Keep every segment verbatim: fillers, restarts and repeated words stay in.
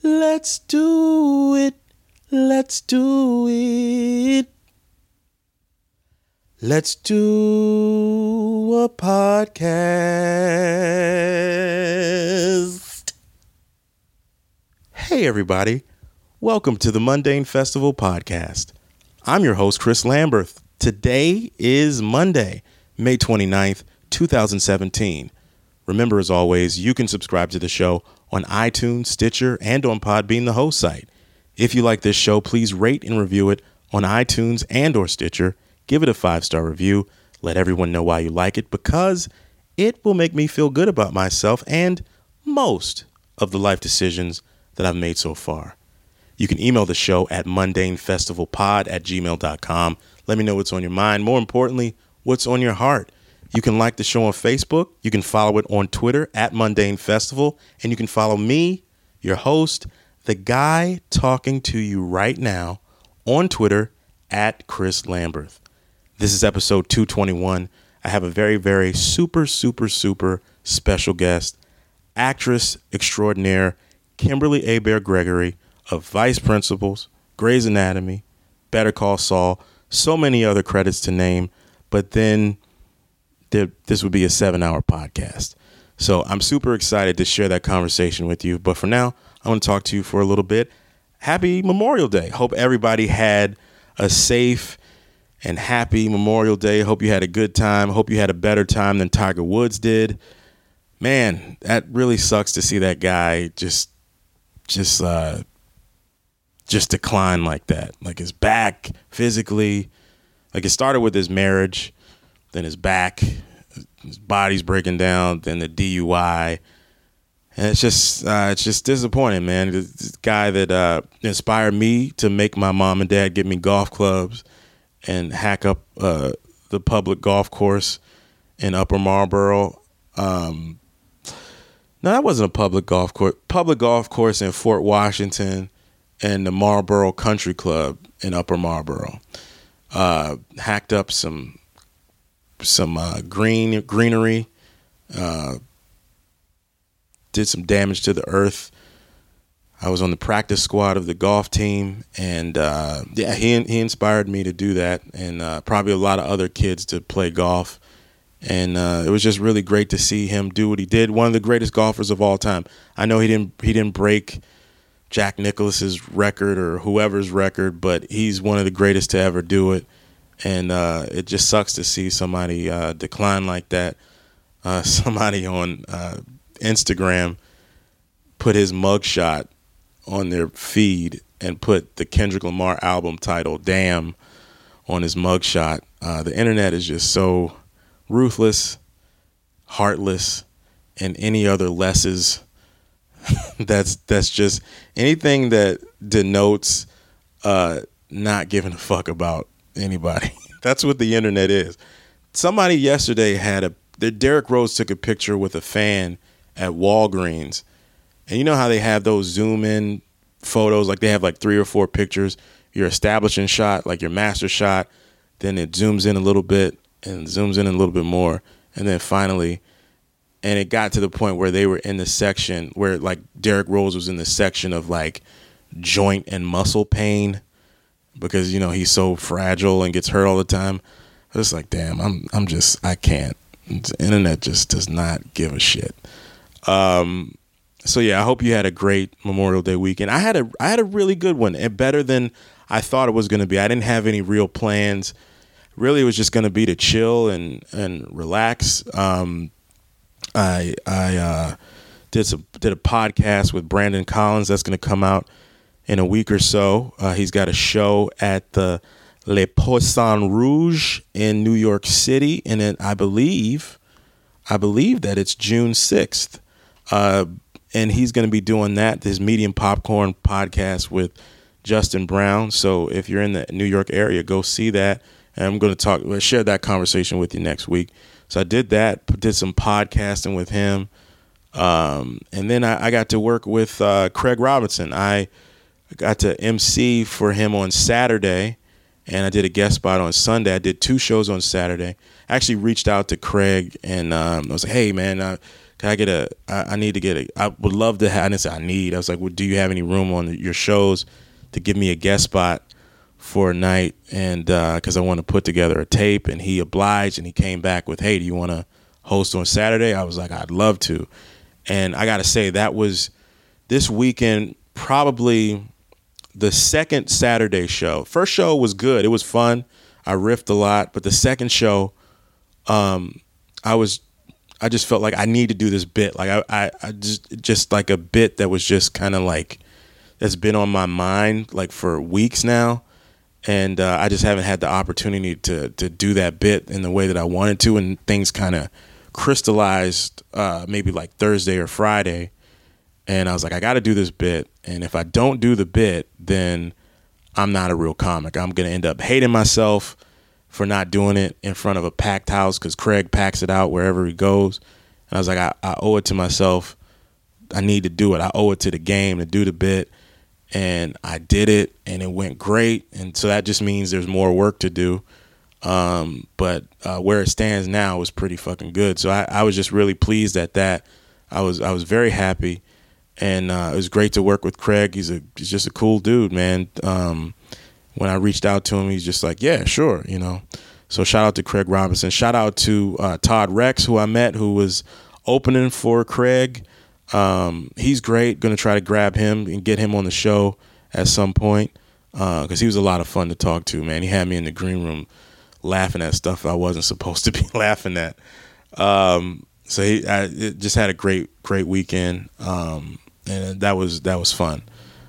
Let's do it. Let's do it. Let's do a podcast. Hey, everybody. Welcome to the Mundane Festival podcast. I'm your host, Chris Lamberth. Today is Monday, May twenty-ninth, twenty seventeen. Remember, as always, you can subscribe to the show on iTunes, Stitcher, and on Podbean, the host site. If you like this show, please rate and review it on iTunes and or Stitcher. Give it a five-star review. Let everyone know why you like it, because it will make me feel good about myself and most of the life decisions that I've made so far. You can email the show at mundanefestivalpod at gmail dot com. Let me know what's on your mind. More importantly, what's on your heart. You can like the show on Facebook. You can follow it on Twitter at Mundane Festival. And you can follow me, your host, the guy talking to you right now, on Twitter at Chris Lamberth. This is episode two twenty-one. I have a very, very super, super, super special guest, actress extraordinaire, Kimberly Abair-Gregory of Vice Principals, Grey's Anatomy, Better Call Saul, so many other credits to name. But then there, this would be a seven-hour podcast. So I'm super excited to share that conversation with you. But for now, I want to talk to you for a little bit. Happy Memorial Day. Hope everybody had a safe and happy Memorial Day. Hope you had a good time. Hope you had a better time than Tiger Woods did. Man, that really sucks to see that guy just just uh, just decline like that. Like his back physically. Like it started with his marriage, then his back, his body's breaking down, then the D U I. And it's just uh, it's just disappointing, man. This guy that uh, inspired me to make my mom and dad get me golf clubs and hack up uh, the public golf course in Upper Marlboro. Um, no, that wasn't a public golf course. Public golf course in Fort Washington and the Marlboro Country Club in Upper Marlboro. Uh, hacked up some some uh, green greenery. Uh, did some damage to the earth. I was on the practice squad of the golf team, and uh, yeah, he he inspired me to do that, and uh, probably a lot of other kids to play golf. And uh, it was just really great to see him do what he did. One of the greatest golfers of all time. I know he didn't he didn't break Jack Nicklaus's record or whoever's record, but he's one of the greatest to ever do it. And uh, it just sucks to see somebody uh, decline like that. Uh, somebody on uh, Instagram put his mugshot on their feed and put the Kendrick Lamar album title "Damn" on his mugshot. Uh, the internet is just so ruthless, heartless, and any other lesses. that's that's just anything that denotes uh, not giving a fuck about anybody. That's what the internet is. Somebody yesterday had a Derrick Rose took a picture with a fan at Walgreens. And you know how they have those zoom in photos, like they have like three or four pictures, your establishing shot, like your master shot, then it zooms in a little bit and zooms in a little bit more. And then finally, and it got to the point where they were in the section where like Derrick Rose was in the section of like joint and muscle pain because, you know, he's so fragile and gets hurt all the time. I was like, damn, I'm, I'm just, I can't. The internet just does not give a shit. Um, So yeah, I hope you had a great Memorial Day weekend. I had a I had a really good one, and better than I thought it was going to be. I didn't have any real plans. Really, it was just going to be to chill and and relax. Um, I I uh, did some did a podcast with Brandon Collins that's going to come out in a week or so. Uh, he's got a show at the Le Poisson Rouge in New York City, and then I believe I believe that it's June sixth. Uh, And he's going to be doing that, this Medium Popcorn podcast with Justin Brown. So if you're in the New York area, go see that. And I'm going to talk, share that conversation with you next week. So I did that, did some podcasting with him. Um, and then I, I got to work with uh, Craig Robinson. I got to M C for him on Saturday, and I did a guest spot on Sunday. I did two shows on Saturday. I actually reached out to Craig, and um, I was like, hey, man, uh, can I get a, I, I need to get a, I would love to have, I didn't say I need, I was like, well, do you have any room on your shows to give me a guest spot for a night? And uh, cause I want to put together a tape, and he obliged, and he came back with, hey, do you want to host on Saturday? I was like, I'd love to. And I got to say, that was this weekend, probably the second Saturday show. First show was good. It was fun. I riffed a lot, but the second show, um, I was, I just felt like I need to do this bit. Like I, I, I just, just like a bit that was just kind of like, that's been on my mind like for weeks now. And uh, I just haven't had the opportunity to, to do that bit in the way that I wanted to. And things kind of crystallized uh, maybe like Thursday or Friday. And I was like, I got to do this bit. And if I don't do the bit, then I'm not a real comic. I'm going to end up hating myself for not doing it in front of a packed house, because Craig packs it out wherever he goes. And I was like, I, I owe it to myself. I need to do it. I owe it to the game to do the bit. And I did it, and it went great. And so that just means there's more work to do. Um, but uh, where it stands now is pretty fucking good. So I, I was just really pleased at that. I was I was very happy. And uh, it was great to work with Craig. He's a he's just a cool dude, man. Um, when I reached out to him, he's just like, yeah, sure, you know. So shout out to Craig Robinson. Shout out to uh, Todd Rex, who I met, who was opening for Craig. Um, he's great. Going to try to grab him and get him on the show at some point, because uh, he was a lot of fun to talk to, man. He had me in the green room laughing at stuff I wasn't supposed to be laughing at. Um, so he I, it just had a great, great weekend. Um, And that was that was fun.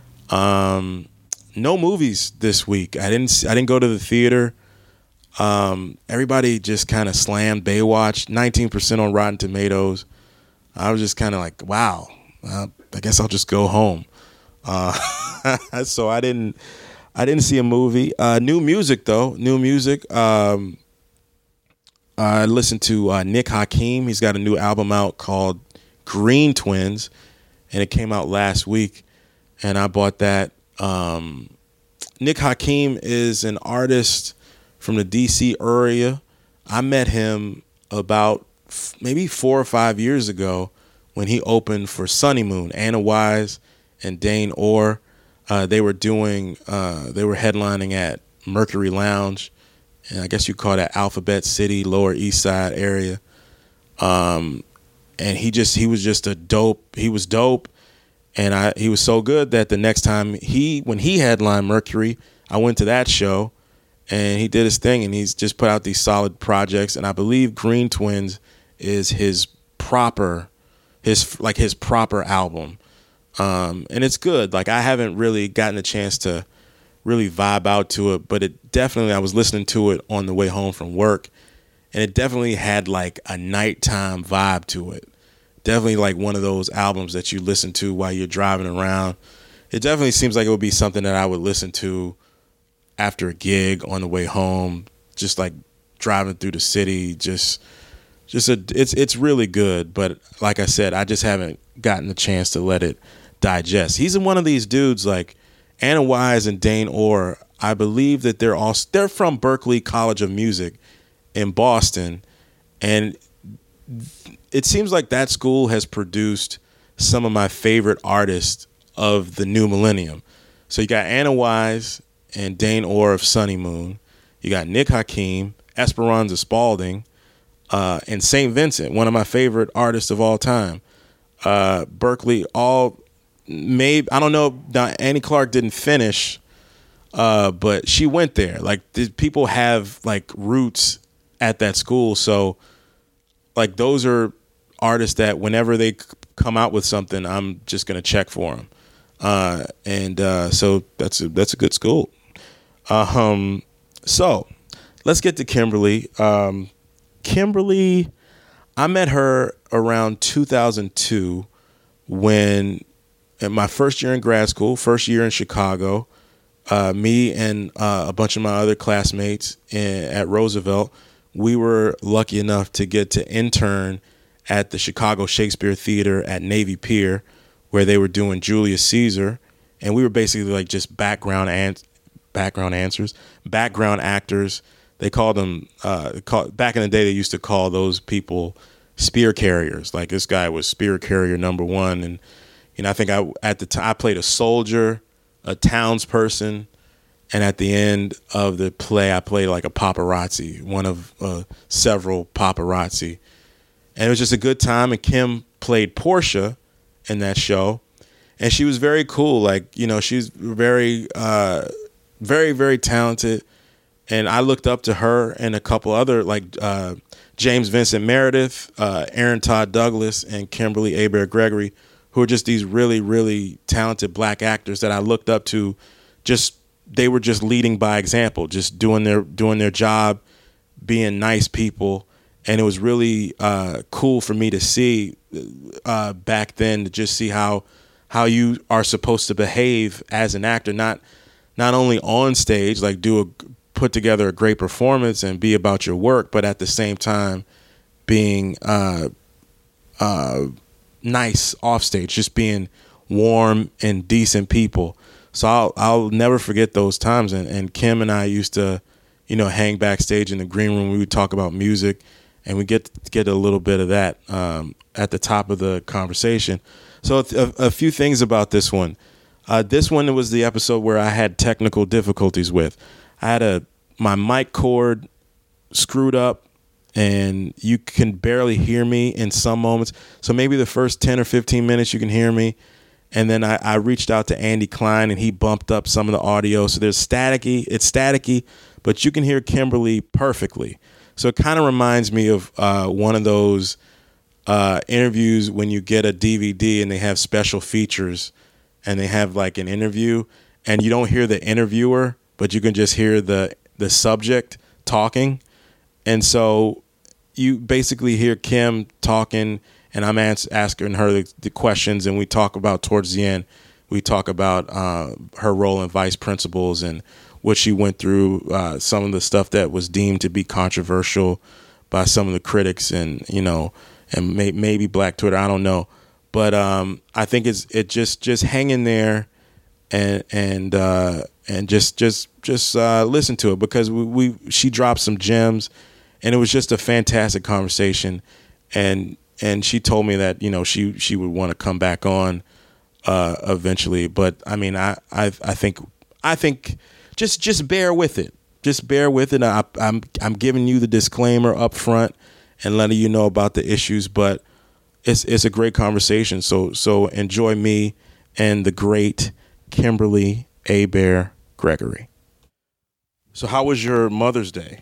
Um, no movies this week. I didn't I didn't go to the theater. Um, everybody just kind of slammed Baywatch. nineteen percent on Rotten Tomatoes. I was just kind of like, wow. Uh, I guess I'll just go home. Uh, so I didn't I didn't see a movie. Uh, new music though. New music. Um, I listened to uh, Nick Hakim. He's got a new album out called Green Twins. And it came out last week, and I bought that. Um, Nick Hakim is an artist from the D C area. I met him about f- maybe four or five years ago when he opened for Sunny Moon. Anna Wise and Dane Orr. Uh, they were doing. Uh, they were headlining at Mercury Lounge, and I guess you call that Alphabet City, Lower East Side area. Um, And he just he was just a dope. He was dope, and I he was so good that the next time he when he headlined Mercury, I went to that show, and he did his thing, and he's just put out these solid projects. And I believe Green Twins is his proper, his like his proper album, um, and it's good. Like I haven't really gotten a chance to really vibe out to it, but it definitely I was listening to it on the way home from work. And it definitely had like a nighttime vibe to it. Definitely like one of those albums that you listen to while you're driving around. It definitely seems like it would be something that I would listen to after a gig on the way home, just like driving through the city. Just, just a, it's it's really good. But like I said, I just haven't gotten the chance to let it digest. He's one of these dudes like Anna Wise and Dane Orr. I believe that they're all they're from Berklee College of Music in Boston, and it seems like that school has produced some of my favorite artists of the new millennium. So you got Anna Wise and Dane Orr of Sunny Moon. You got Nick Hakim, Esperanza Spalding, uh, and Saint Vincent, one of my favorite artists of all time. Uh, Berklee, all maybe I don't know. Annie Clark didn't finish, uh, but she went there. Like the, people have like roots at that school, so like those are artists that whenever they c- come out with something, I'm just gonna check for them, uh, and uh, so that's a, that's a good school. Um, so let's get to Kimberly. Um, Kimberly, I met her around two thousand two when in my first year in grad school, first year in Chicago. Uh, me and uh, a bunch of my other classmates in, at Roosevelt. We were lucky enough to get to intern at the Chicago Shakespeare Theater at Navy Pier, where they were doing Julius Caesar, and we were basically like just background an- background answers, background actors. They called them uh, call, back in the day. They used to call those people spear carriers. Like this guy was spear carrier number one, and you know I think I at the time I played a soldier, a townsperson, and at the end of the play I played like a paparazzi, one of uh, several paparazzi, and it was just a good time. And Kim played Portia in that show, and she was very cool. Like you know she's very, uh, very very talented. And I looked up to her and a couple other, like uh, James Vincent Meredith, uh, Aaron Todd Douglas, and Kimberly Hebert Gregory, who are just these really, really talented black actors that I looked up to. Just they were just leading by example, just doing their doing their job, being nice people, and it was really uh, cool for me to see uh, back then to just see how how you are supposed to behave as an actor, not not only on stage, like do a put together a great performance and be about your work, but at the same time being uh, uh, nice off stage, just being warm and decent people. So I'll I'll never forget those times. And, and Kim and I used to, you know, hang backstage in the green room. We would talk about music, and we get to get a little bit of that um, at the top of the conversation. So a, a few things about this one. Uh, this one was the episode where I had technical difficulties with. I had a my mic cord screwed up, and you can barely hear me in some moments. So maybe the first ten or fifteen minutes you can hear me. And then I, I reached out to Andy Klein, and he bumped up some of the audio. So there's staticky. It's staticky, but you can hear Kimberly perfectly. So it kind of reminds me of uh, one of those uh, interviews when you get a D V D and they have special features and they have like an interview and you don't hear the interviewer, but you can just hear the the subject talking. And so you basically hear Kim talking, and I'm ans- asking her the, the questions, and we talk about towards the end, we talk about uh, her role in Vice Principals and what she went through, uh, some of the stuff that was deemed to be controversial by some of the critics and, you know, and may- maybe Black Twitter, I don't know. But um, I think it's it just just hang in there and and uh, and just just just uh, listen to it, because we, we she dropped some gems, and it was just a fantastic conversation. And and she told me that, you know, she she would want to come back on uh, eventually. But I mean, I I I think I think just just bear with it. Just bear with it. I, I'm I'm giving you the disclaimer up front and letting you know about the issues, but it's it's a great conversation. So so enjoy me and the great Kimberly Hebert Gregory. So how was your Mother's Day?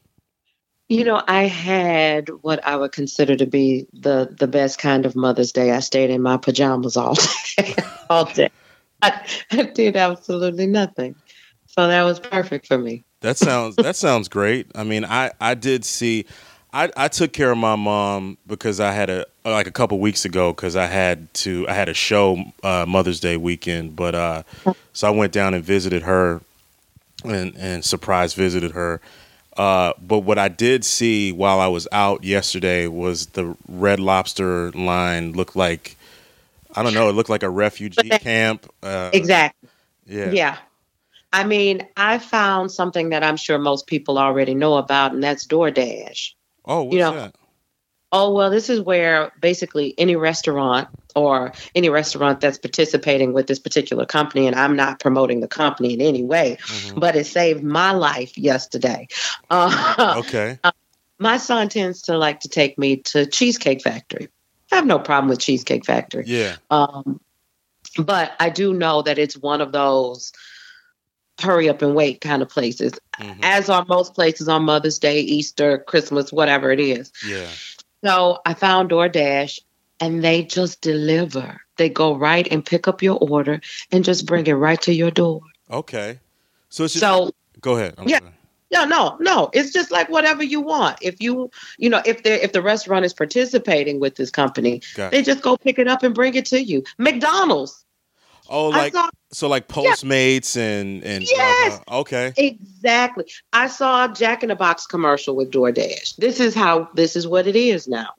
You know, I had what I would consider to be the the best kind of Mother's Day. I stayed in my pajamas all day. all day. I, I did absolutely nothing. So that was perfect for me. That sounds that sounds great. I mean, I, I did see I, I took care of my mom because I had a like a couple weeks ago because I had to I had a show uh, Mother's Day weekend, but uh, so I went down and visited her and and surprise visited her. Uh, but what I did see while I was out yesterday was the Red Lobster line looked like, I don't know, it looked like a refugee camp. Uh, exactly. Yeah. Yeah. I mean, I found something that I'm sure most people already know about, and that's DoorDash. Oh, what's you know, that? Oh, well, this is where basically any restaurant or any restaurant that's participating with this particular company, and I'm not promoting the company in any way, mm-hmm. but it saved my life yesterday. Uh, okay. Uh, my son tends to like to take me to Cheesecake Factory. I have no problem with Cheesecake Factory. Yeah. Um, but I do know that it's one of those hurry up and wait kind of places, mm-hmm. as are most places on Mother's Day, Easter, Christmas, whatever it is. Yeah. So I found DoorDash, and they just deliver. They go right and pick up your order and just bring it right to your door. Okay. So it's just, so go ahead. I'm yeah. sorry. No, no, no. It's just like whatever you want. If you, you know, if they if the restaurant is participating with this company, gotcha. They just go pick it up and bring it to you. McDonald's. Oh, like saw, so, like Postmates yeah. and and yes, blah, blah. Okay, exactly. I saw a Jack in the Box commercial with DoorDash. This is how. This is what it is now.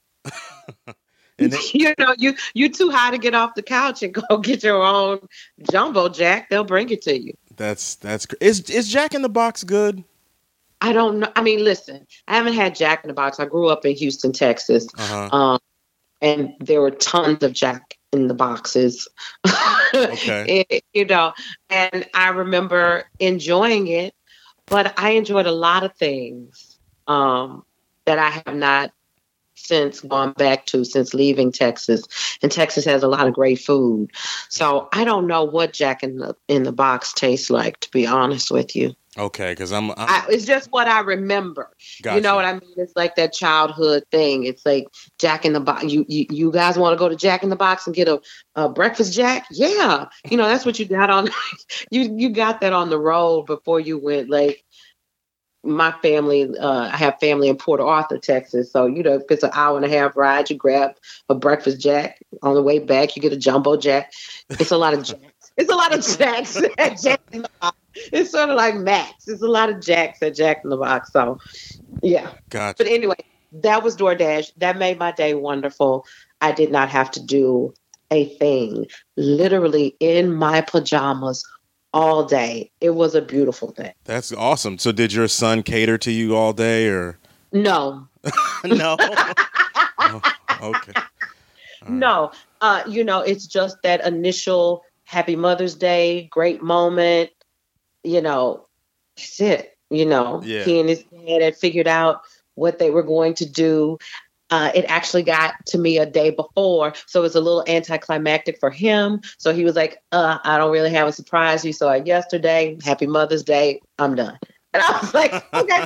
and it, you know, you you too high to get off the couch and go get your own jumbo Jack. They'll bring it to you. That's that's is is Jack in the Box good? I don't know. I mean, listen, I haven't had Jack in the Box. I grew up in Houston, Texas. Uh-huh. Um, and there were tons of Jack in the Boxes. Okay. It- you know, and I remember enjoying it, but I enjoyed a lot of things um, that I have not since gone back to since leaving Texas. And Texas has a lot of great food. So I don't know what Jack in the in the Box tastes like, to be honest with you. Okay, because I'm, I'm I, it's just what I remember. Gotcha. You know what I mean? It's like that childhood thing. It's like Jack in the Box. You you, you guys want to go to Jack in the Box and get a, a breakfast Jack? Yeah, you know that's what you got on. you you got that on the road before you went. Like my family, uh, I have family in Port Arthur, Texas. So you know if it's an hour and a half ride, you grab a breakfast Jack. On the way back, you get a jumbo Jack. It's a lot of Jacks. It's a lot of Jacks at Jack in the Box. It's sort of like Max. It's a lot of Jacks at Jack in the Box. So, yeah. Gotcha. But anyway, that was DoorDash. That made my day wonderful. I did not have to do a thing. Literally in my pajamas all day. It was a beautiful day. That's awesome. So did your son cater to you all day or? No. No. Oh, okay. All no. right. Uh, you know, it's just that initial Happy Mother's Day, great moment. You know, that's it. You know, Yeah. he and his dad had figured out what they were going to do. Uh, it actually got to me a day before, so it was a little anticlimactic for him. So he was like, uh, I don't really have a surprise. You saw it yesterday. Happy Mother's Day. I'm done. And I was like, okay.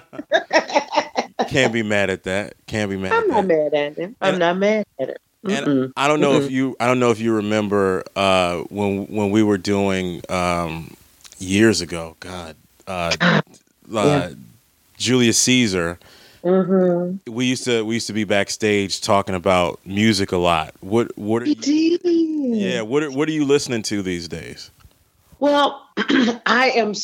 Can't be mad at that. Can't be mad I'm at not that. mad at him. I'm And- not mad at it. And Mm-mm. I don't know Mm-mm. if you I don't know if you remember uh, when when we were doing um, years ago, God, uh, uh, Yeah. Julius Caesar. Mm-hmm. We used to we used to be backstage talking about music a lot. What what are He you, did. yeah, what are, what are you listening to these days? Well, I am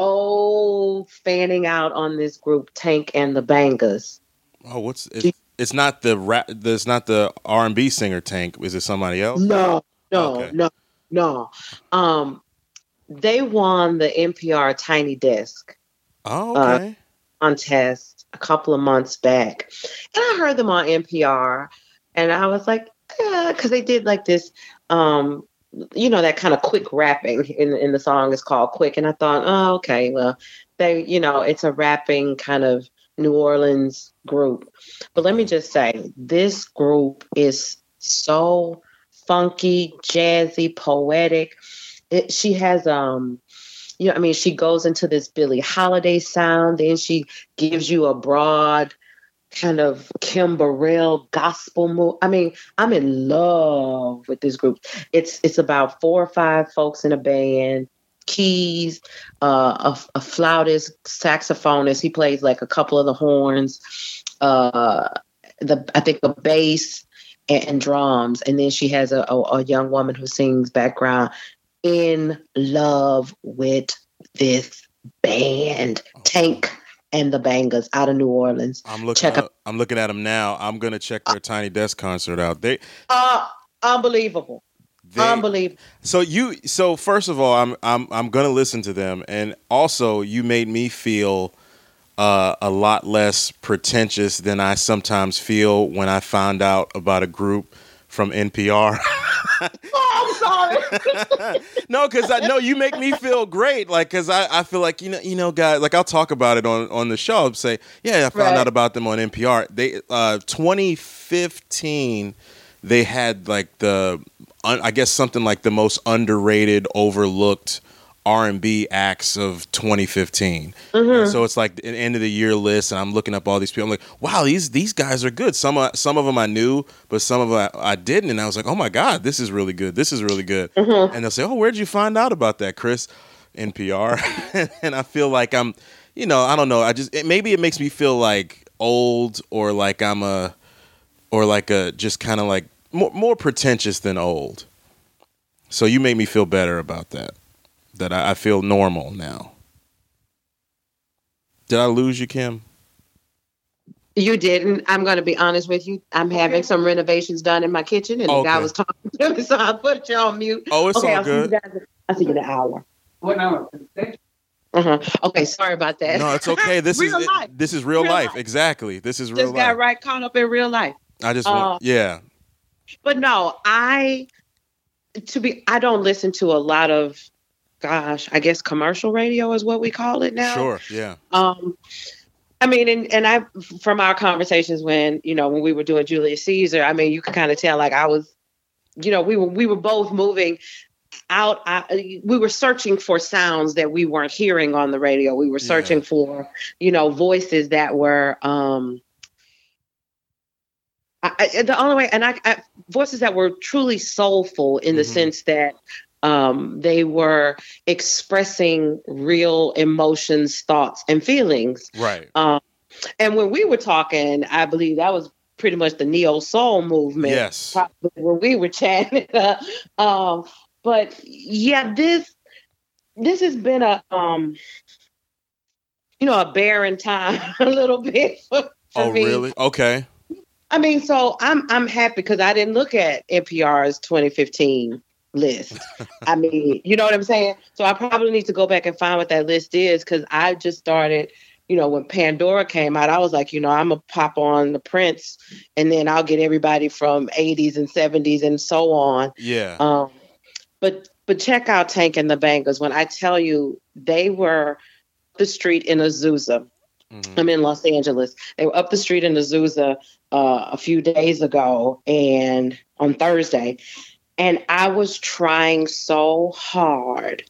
so fanning out on this group, Tank and the Bangers. Oh, what's it's, it's not the rap, it's not the R and B singer Tank. Is it somebody else? No, no, Okay. no, no. Um, they won the N P R Tiny Desk Oh, Uh, okay. contest a couple of months back, and I heard them on N P R, and I was like, because they did like this, um, you know, that kind of quick rapping in in the song is called Quick, and I thought, oh, okay, well, they, you know, it's a rapping kind of New Orleans group. But let me just say, this group is so funky, jazzy, poetic. It, she has, um, you know, I mean, she goes into this Billie Holiday sound, then she gives you a broad kind of Kim Burrell gospel move. I mean, I'm in love with this group. It's it's about four or five folks in a band. Keys, uh, a, a flautist, saxophonist. He plays like a couple of the horns. Uh, the I think a bass and, and drums, and then she has a, a, a young woman who sings background. In love with this band, Tank and the Bangers out of New Orleans. I'm looking. Check At, out. I'm looking at them now. I'm gonna check their Tiny Desk concert out. They, Uh, unbelievable. they Unbelievable. So you. So first of all, I'm I'm I'm gonna listen to them, and also you made me feel uh, a lot less pretentious than I sometimes feel when I found out about a group from N P R. Oh, I'm sorry. No, because I know you make me feel great. Like, because I, I feel like, you know, you know, guys, like I'll talk about it on, on the show. I'll say, yeah, I found Right. out about them on N P R. They, uh, twenty fifteen, they had like the, un, I guess something like the most underrated, overlooked R and B acts of twenty fifteen. Mm-hmm. And so it's like an end of the year list, and I'm looking up all these people. I'm like, wow, these these guys are good. Some uh, some of them I knew, but some of them I, I didn't, and I was like, oh my god, this is really good. This is really good. Mm-hmm. And they'll say, oh, where'd you find out about that, Chris? N P R. And I feel like I'm, you know, I don't know. I just it, maybe it makes me feel like old, or like I'm a, or like a just kind of like more more pretentious than old. So you make me feel better about that. That I, I feel normal now. Did I lose you, Kim? You didn't. I'm going to be honest with you. I'm having some renovations done in my kitchen, and the guy Okay. was talking to me, so I put you on mute. Oh, it's okay, all I'll good. See you guys. I'll see you in an hour. What hour? Uh-huh. Okay, sorry about that. No, it's okay. This real is life. this is real, real life. life. Exactly. This is real Just life. got right caught up in real life. I just um, want, yeah. But no, I to be I don't listen to a lot of, gosh, I guess commercial radio is what we call it now. Sure. Yeah. Um, I mean, and, and I, from our conversations when, you know, when we were doing Julius Caesar, I mean, you could kind of tell like I was, you know, we were, we were both moving out. I, we were searching for sounds that we weren't hearing on the radio. We were searching yeah. for, you know, voices that were, um, I, I, the only way, and I, I, voices that were truly soulful in the mm-hmm. sense that um, they were expressing real emotions, thoughts, and feelings. Right. Um, and when we were talking, I believe that was pretty much the neo soul movement. Yes. Probably when we were chatting. um, but yeah, this this has been a um, you know, a barren time a little bit. For, for oh, me. really? Okay. I mean, so I'm I'm happy because I didn't look at N P R's twenty fifteen list. I mean, you know what I'm saying? So I probably need to go back and find what that list is because I just started, you know, when Pandora came out, I was like, you know, I'm going to pop on the Prince and then I'll get everybody from eighties and seventies and so on. Yeah. Um, but but check out Tank and the Bangers. When I tell you they were up the street in Azusa. Mm-hmm. I'm in Los Angeles. They were up the street in Azusa uh, a few days ago and on Thursday. And I was trying so hard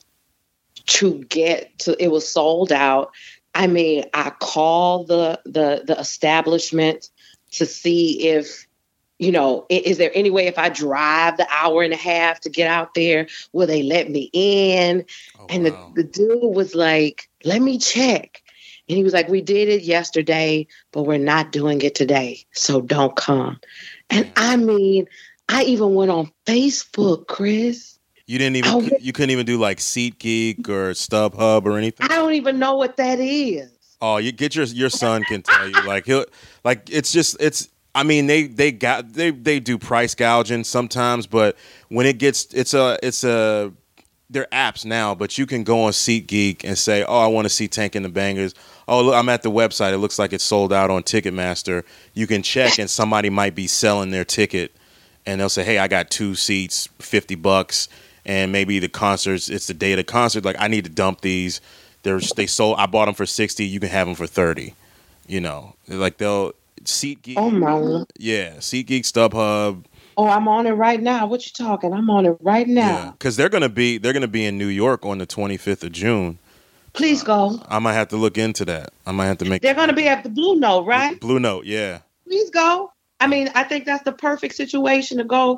to get to, it was sold out. I mean, I called the, the, the establishment to see if, you know, is, is there any way if I drive the hour and a half to get out there, will they let me in? Oh, and wow. the, the dude was like, let me check. And he was like, we did it yesterday, but we're not doing it today. So don't come. And I mean, I even went on Facebook, Chris. You didn't even, went, you couldn't even do like SeatGeek or StubHub or anything? I don't even know what that is. Oh, you get your, your son can tell you. Like, he'll, like, it's just, it's, I mean, they, they got, they, they do price gouging sometimes, but when it gets, it's a, it's a, they're apps now, but you can go on SeatGeek and say, oh, I want to see Tank and the Bangers. Oh, look, I'm at the website. It looks like it's sold out on Ticketmaster. You can check and somebody might be selling their ticket and they'll say, hey, I got two seats, fifty bucks. And maybe the concerts, it's the day of the concert. Like, I need to dump these. They're, they sold, I bought them for sixty. You can have them for thirty. You know, like they'll, SeatGeek. Oh, my. Yeah, SeatGeek, StubHub. Oh, I'm on it right now. What you talking? I'm on it right now. Yeah, because they're gonna be they're gonna be in New York on the twenty-fifth of June. Please go. Uh, I might have to look into that. I might have to make. They're gonna be at the Blue Note, right? Blue Note, yeah. Please go. I mean, I think that's the perfect situation to go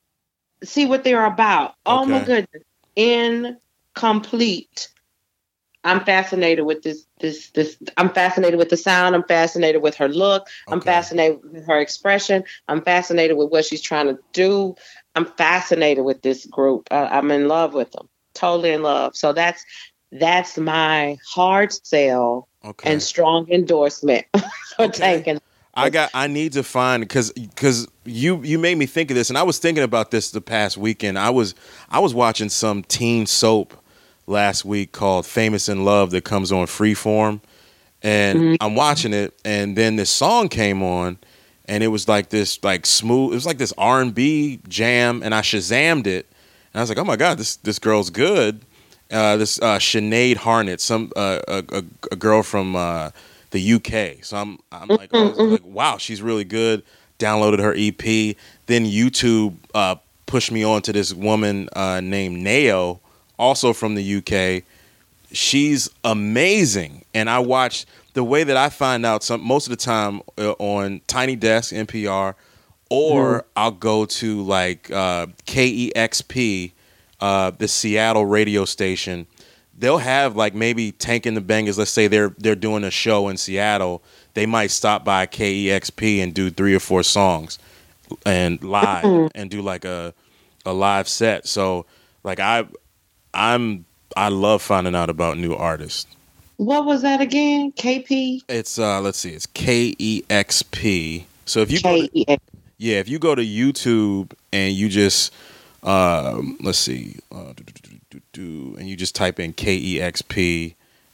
see what they're about. Okay. Oh my goodness, incomplete. I'm fascinated with this, this, this. I'm fascinated with the sound. I'm fascinated with her look. I'm okay. fascinated with her expression. I'm fascinated with what she's trying to do. I'm fascinated with this group. Uh, I'm in love with them. Totally in love. So that's that's my hard sell okay. and strong endorsement for okay. Tank. I got. I need to find because because you you made me think of this, and I was thinking about this the past weekend. I was I was watching some teen soap last week called Famous in Love that comes on Freeform, and mm-hmm. I'm watching it, and then this song came on, and it was like this like smooth, it was like this R and B jam, and I Shazammed it, and I was like, oh my god, this this girl's good. Uh, this uh, Sinead Harnett, some uh, a, a, a girl from uh, the U K. So I'm I'm like, oh, like, wow, she's really good. Downloaded her E P. Then YouTube uh, pushed me on to this woman uh, named Nao, also from the U K. She's amazing. And I watch the way that I find out some most of the time uh, on Tiny Desk, N P R, or mm. I'll go to like uh, K E X P, uh, the Seattle radio station. They'll have like maybe Tank and the Bangers. Let's say they're they're doing a show in Seattle. They might stop by K E X P and do three or four songs and live mm. and do like a a live set. So like I I'm I love finding out about new artists. What was that again? K P? It's uh let's see, it's K E X P. So if you go to, yeah, if you go to YouTube and you just um let's see, uh, do, do, do, do, do, and you just type in K E X P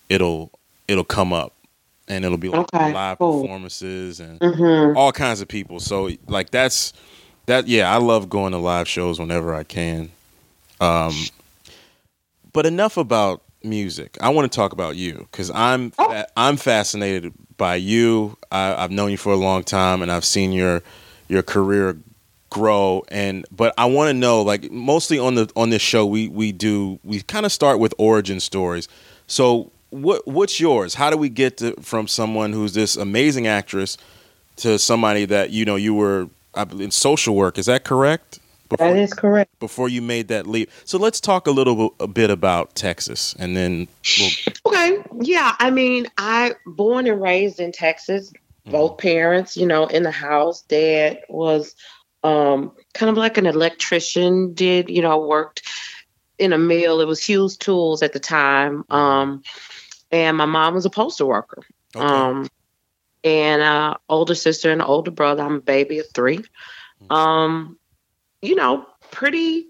it'll it'll come up, and it'll be like Okay, live cool. performances and Mm-hmm. all kinds of people. So like that's that. Yeah, I love going to live shows whenever I can. Um, but enough about music. I want to talk about you because I'm Oh. fa- I'm fascinated by you. I, I've known you for a long time, and I've seen your your career grow. And but I want to know, like, mostly on the on this show, we we do we kind of start with origin stories. So what what's yours? How do we get to, from someone who's this amazing actress to somebody that you know you were I believe, in social work? Is that correct? Before, That is correct. Before you made that leap. So let's talk a little bit, a bit about Texas, and then we'll. Okay. Yeah. I mean, I born and raised in Texas. Both parents, you know, in the house. Dad was um, kind of like an electrician. Did you know worked in a mill? It was Hughes Tools at the time. Um, and my mom was a postal worker. Okay. Um, and uh, older sister and older brother. I'm a baby of three. Um, you know, pretty.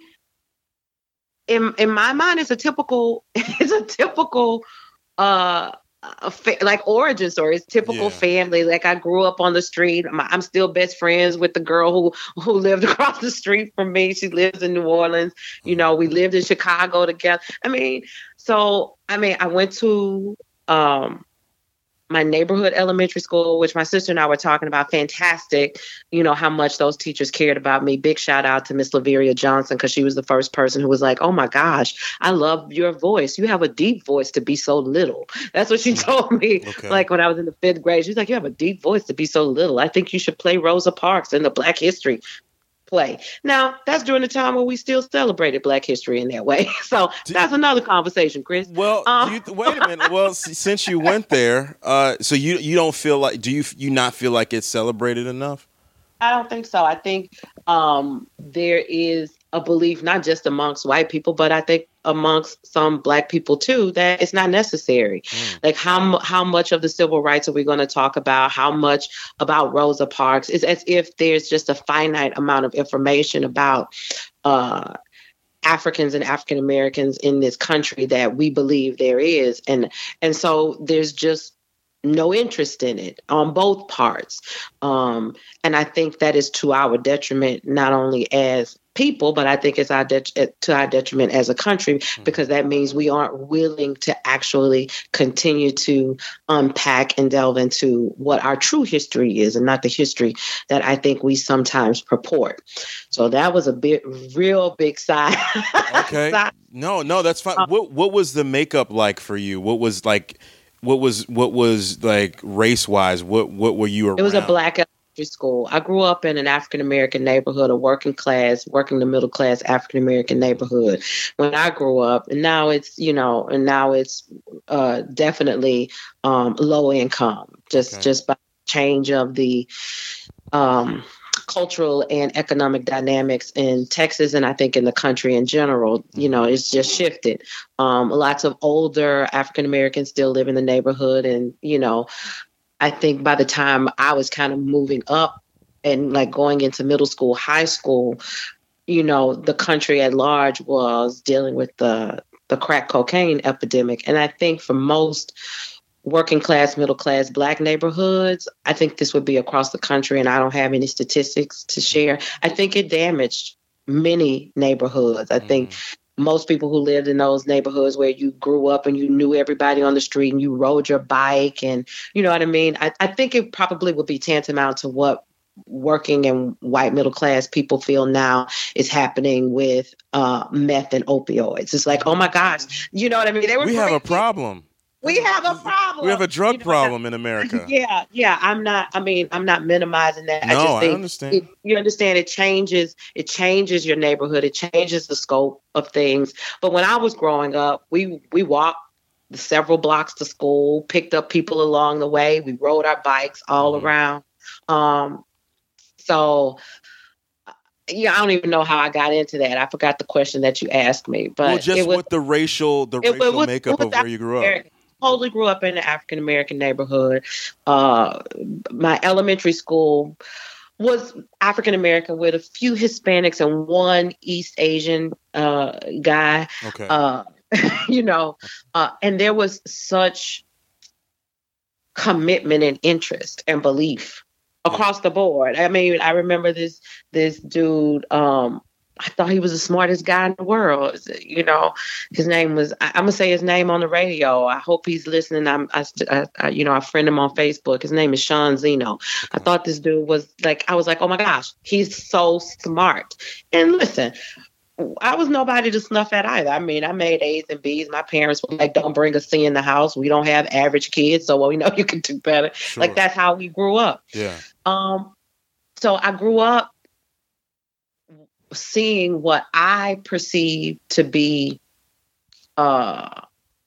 In in my mind, it's a typical. It's a typical. Uh, a fa- like origin story. It's typical Yeah. family. Like I grew up on the street. I'm, I'm still best friends with the girl who who lived across the street from me. She lives in New Orleans. You know, we lived in Chicago together. I mean, so I mean, I went to um my neighborhood elementary school, which my sister and I were talking about. Fantastic. You know, how much those teachers cared about me. Big shout out to Miss Laveria Johnson, because she was the first person who was like, oh my gosh, I love your voice. You have a deep voice to be so little. That's what she told me. Okay. Like when I was in the fifth grade, she was like, you have a deep voice to be so little. I think you should play Rosa Parks in the Black History play. Now, that's during the time where we still celebrated Black history in that way. So that's another conversation, Chris. Well, Um, do you, wait a minute. Well, s- since you went there, uh, so you you don't feel like do you you not feel like it's celebrated enough? I don't think so. I think um, there is a belief, not just amongst white people, but I think amongst some Black people too, that it's not necessary. Mm. Like how mu- how much of the civil rights are we going to talk about? How much about Rosa Parks? It's as if there's just a finite amount of information about uh, Africans and African Americans in this country that we believe there is, and and so there's just no interest in it on both parts. Um, and I think that is to our detriment, not only as people, but I think it's our det- to our detriment as a country, because that means we aren't willing to actually continue to unpack and delve into what our true history is, and not the history that I think we sometimes purport. So that was a bit real big side. Okay. side. No, no, that's fine. Um, what what was the makeup like for you? What was like what was what was like race wise? What what were you around? It was a Black elementary school. I grew up in an African American neighborhood, a working class, working the middle class African American neighborhood when I grew up. And now it's, you know, and now it's uh, definitely um, low income, just Okay. just by change of the um, cultural and economic dynamics in Texas, and I think in the country in general. You know, it's just shifted. Um, lots of older African Americans still live in the neighborhood, and you know, I think by the time I was kind of moving up and like going into middle school, high school, you know, the country at large was dealing with the the crack cocaine epidemic, and I think for most working class, middle class Black neighborhoods, I think this would be across the country, and I don't have any statistics to share. I think it damaged many neighborhoods. I think most people who lived in those neighborhoods where you grew up and you knew everybody on the street and you rode your bike, and you know what I mean? I, I think it probably would be tantamount to what working and white middle class people feel now is happening with uh, meth and opioids. It's like, oh my gosh, you know what I mean? They were We have a great problem. We have a problem. We have a drug You know, problem in America. Yeah, yeah. I'm not. I mean, I'm not minimizing that. No, I just I think understand. It, you understand. It changes. It changes your neighborhood. It changes the scope of things. But when I was growing up, we we walked the several blocks to school, picked up people along the way. We rode our bikes all Mhm. around. Um, so. Yeah, I don't even know how I got into that. I forgot the question that you asked me, but Well, just it was, what the racial the it racial was- makeup it was of where you grew up. African-American. Totally grew up in an African American neighborhood. Uh, my elementary school was African American with a few Hispanics and one East Asian uh, guy. Okay. Uh, you know, uh, and there was such commitment and interest and belief across the board. I mean, I remember this this dude. Um, I thought he was the smartest guy in the world. You know, his name was. I, I'm gonna say his name on the radio. I hope he's listening. I'm, I, I, I, you know, I friend him on Facebook. His name is Sean Zeno. I thought this dude was like. I was like, oh my gosh, he's so smart. And listen, I was nobody to snuff at either. I mean, I made A's and B's. My parents were like, don't bring a C in the house. We don't have average kids, so well, we know you can do better. Sure. Like, that's how we grew up. Yeah. Um. So I grew up seeing what I perceived to be uh,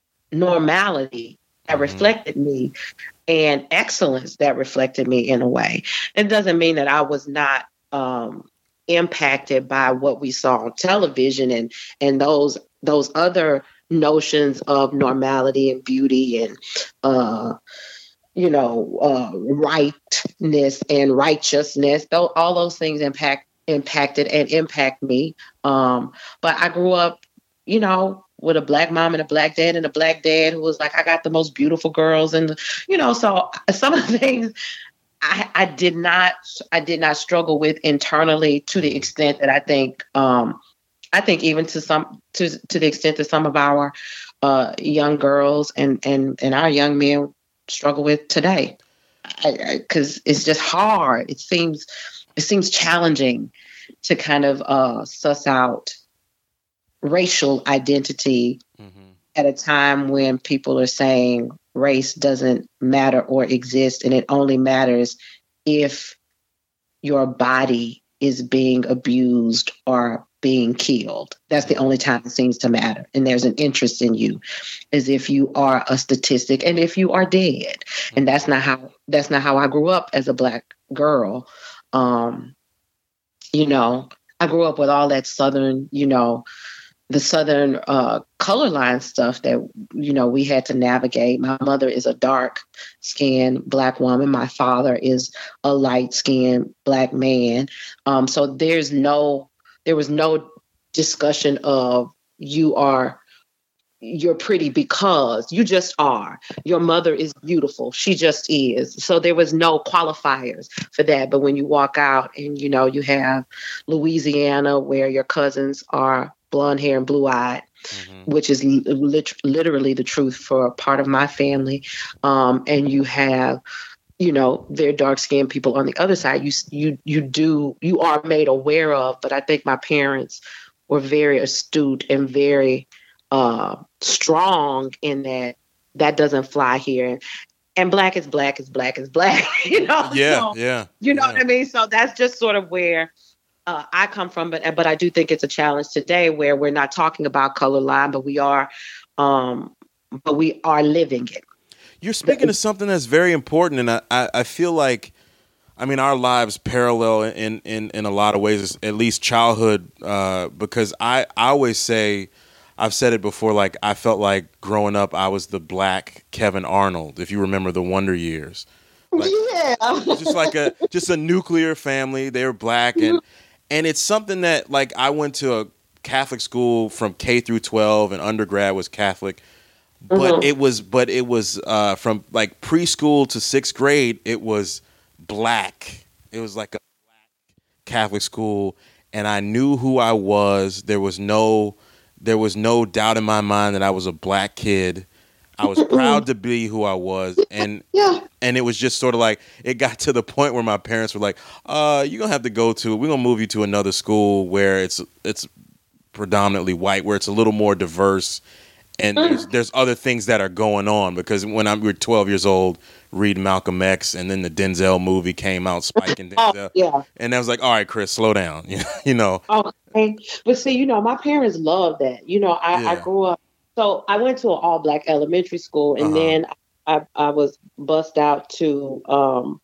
normality that mm-hmm. reflected me and excellence that reflected me in a way. It doesn't mean that I was not um, impacted by what we saw on television and and those those other notions of normality and beauty and uh, you know uh, rightness and righteousness. Though all those things impact impacted and impact me. Um, but I grew up, you know, with a black mom and a black dad and a black dad who was like, I got the most beautiful girls. And, you know, so some of the things I, I did not, I did not struggle with internally to the extent that I think, um, I think even to some, to, to the extent that some of our uh, young girls and, and, and our young men struggle with today. Because it's just hard. It seems, it seems challenging to kind of uh, suss out racial identity mm-hmm. at a time when people are saying race doesn't matter or exist, and it only matters if your body is being abused or being killed. That's the only time it seems to matter. And there's an interest in you as if you are a statistic and if you are dead. Mm-hmm. And that's not how, that's not how I grew up as a Black girl. Um, you know, I grew up with all that Southern, you know, the Southern uh, color line stuff that, you know, we had to navigate. My mother is a dark skinned Black woman. My father is a light skinned Black man. Um, so there's no, there was no discussion of you are you're pretty because you just are. Your mother is beautiful. She just is. So there was no qualifiers for that. But when you walk out and, you know, you have Louisiana where your cousins are blonde hair and blue eyed, mm-hmm. which is lit- literally the truth for a part of my family. Um, and you have, you know, very dark skinned people on the other side. You, you, you do, you are made aware of, but I think my parents were very astute and very, Uh, strong in that that doesn't fly here, and Black is Black is Black is Black. you know, yeah, so, yeah, you know yeah. what I mean. So that's just sort of where uh, I come from, but but I do think it's a challenge today where we're not talking about color line, but we are, um, but we are living it. You're speaking of something that's very important, and I, I, I feel like, I mean, our lives parallel in in in a lot of ways, at least childhood, uh, because I I always say. I've said it before, like, I felt like growing up, I was the Black Kevin Arnold, if you remember the Wonder Years. Like, yeah. just like a, just a nuclear family. They were Black. And, and it's something that, like, I went to a Catholic school from K through twelve and undergrad was Catholic. But mm-hmm. it was, but it was uh, from like preschool to sixth grade, it was Black. It was like a Black Catholic school. And I knew who I was. There was no... There was no doubt in my mind that I was a Black kid. I was proud to be who I was. And yeah. and it was just sort of like, it got to the point where my parents were like, uh, you're going to have to go to, we're going to move you to another school where it's it's predominantly white, where it's a little more diverse. And there's, there's other things that are going on. Because when I, we were twelve years old, reading Malcolm X, and then the Denzel movie came out, Spike and Denzel. Oh, yeah. And I was like, all right, Chris, slow down. you know. Okay. But see, you know, my parents loved that. You know, I, yeah. I grew up. So I went to an all Black elementary school, and uh-huh. then I, I was bussed out to um,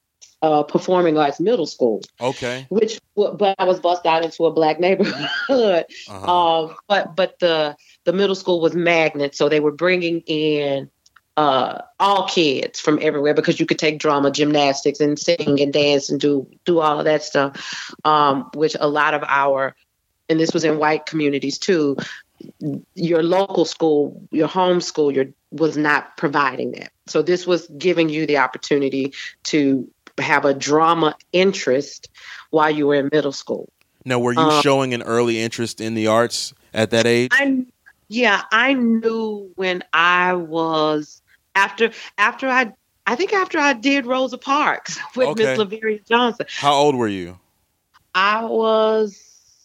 uh, performing arts middle school. Okay. Which, but I was bussed out into a Black neighborhood. Uh-huh. Um, but but the the middle school was magnet, so they were bringing in uh, all kids from everywhere because you could take drama, gymnastics, and sing and dance and do do all of that stuff. Um, which a lot of our, and this was in white communities too. your local school, your home school, your was not providing that. So this was giving you the opportunity to have a drama interest while you were in middle school. Now, were you um, showing an early interest in the arts at that age? I, yeah, I knew when I was after after I I think after I did Rosa Parks with Okay. Miss Laveria Johnson. How old were you? I was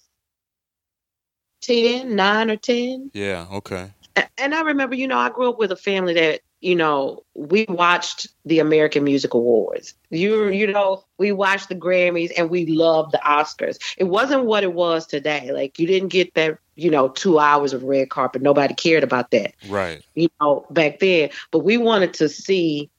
ten, nine or ten. Yeah, okay. And I remember, you know, I grew up with a family that, you know, we watched the American Music Awards. You, you know, we watched the Grammys and we loved the Oscars. It wasn't what it was today. Like, you didn't get that, you know, two hours of red carpet. Nobody cared about that. Right. You know, back then. But we wanted to see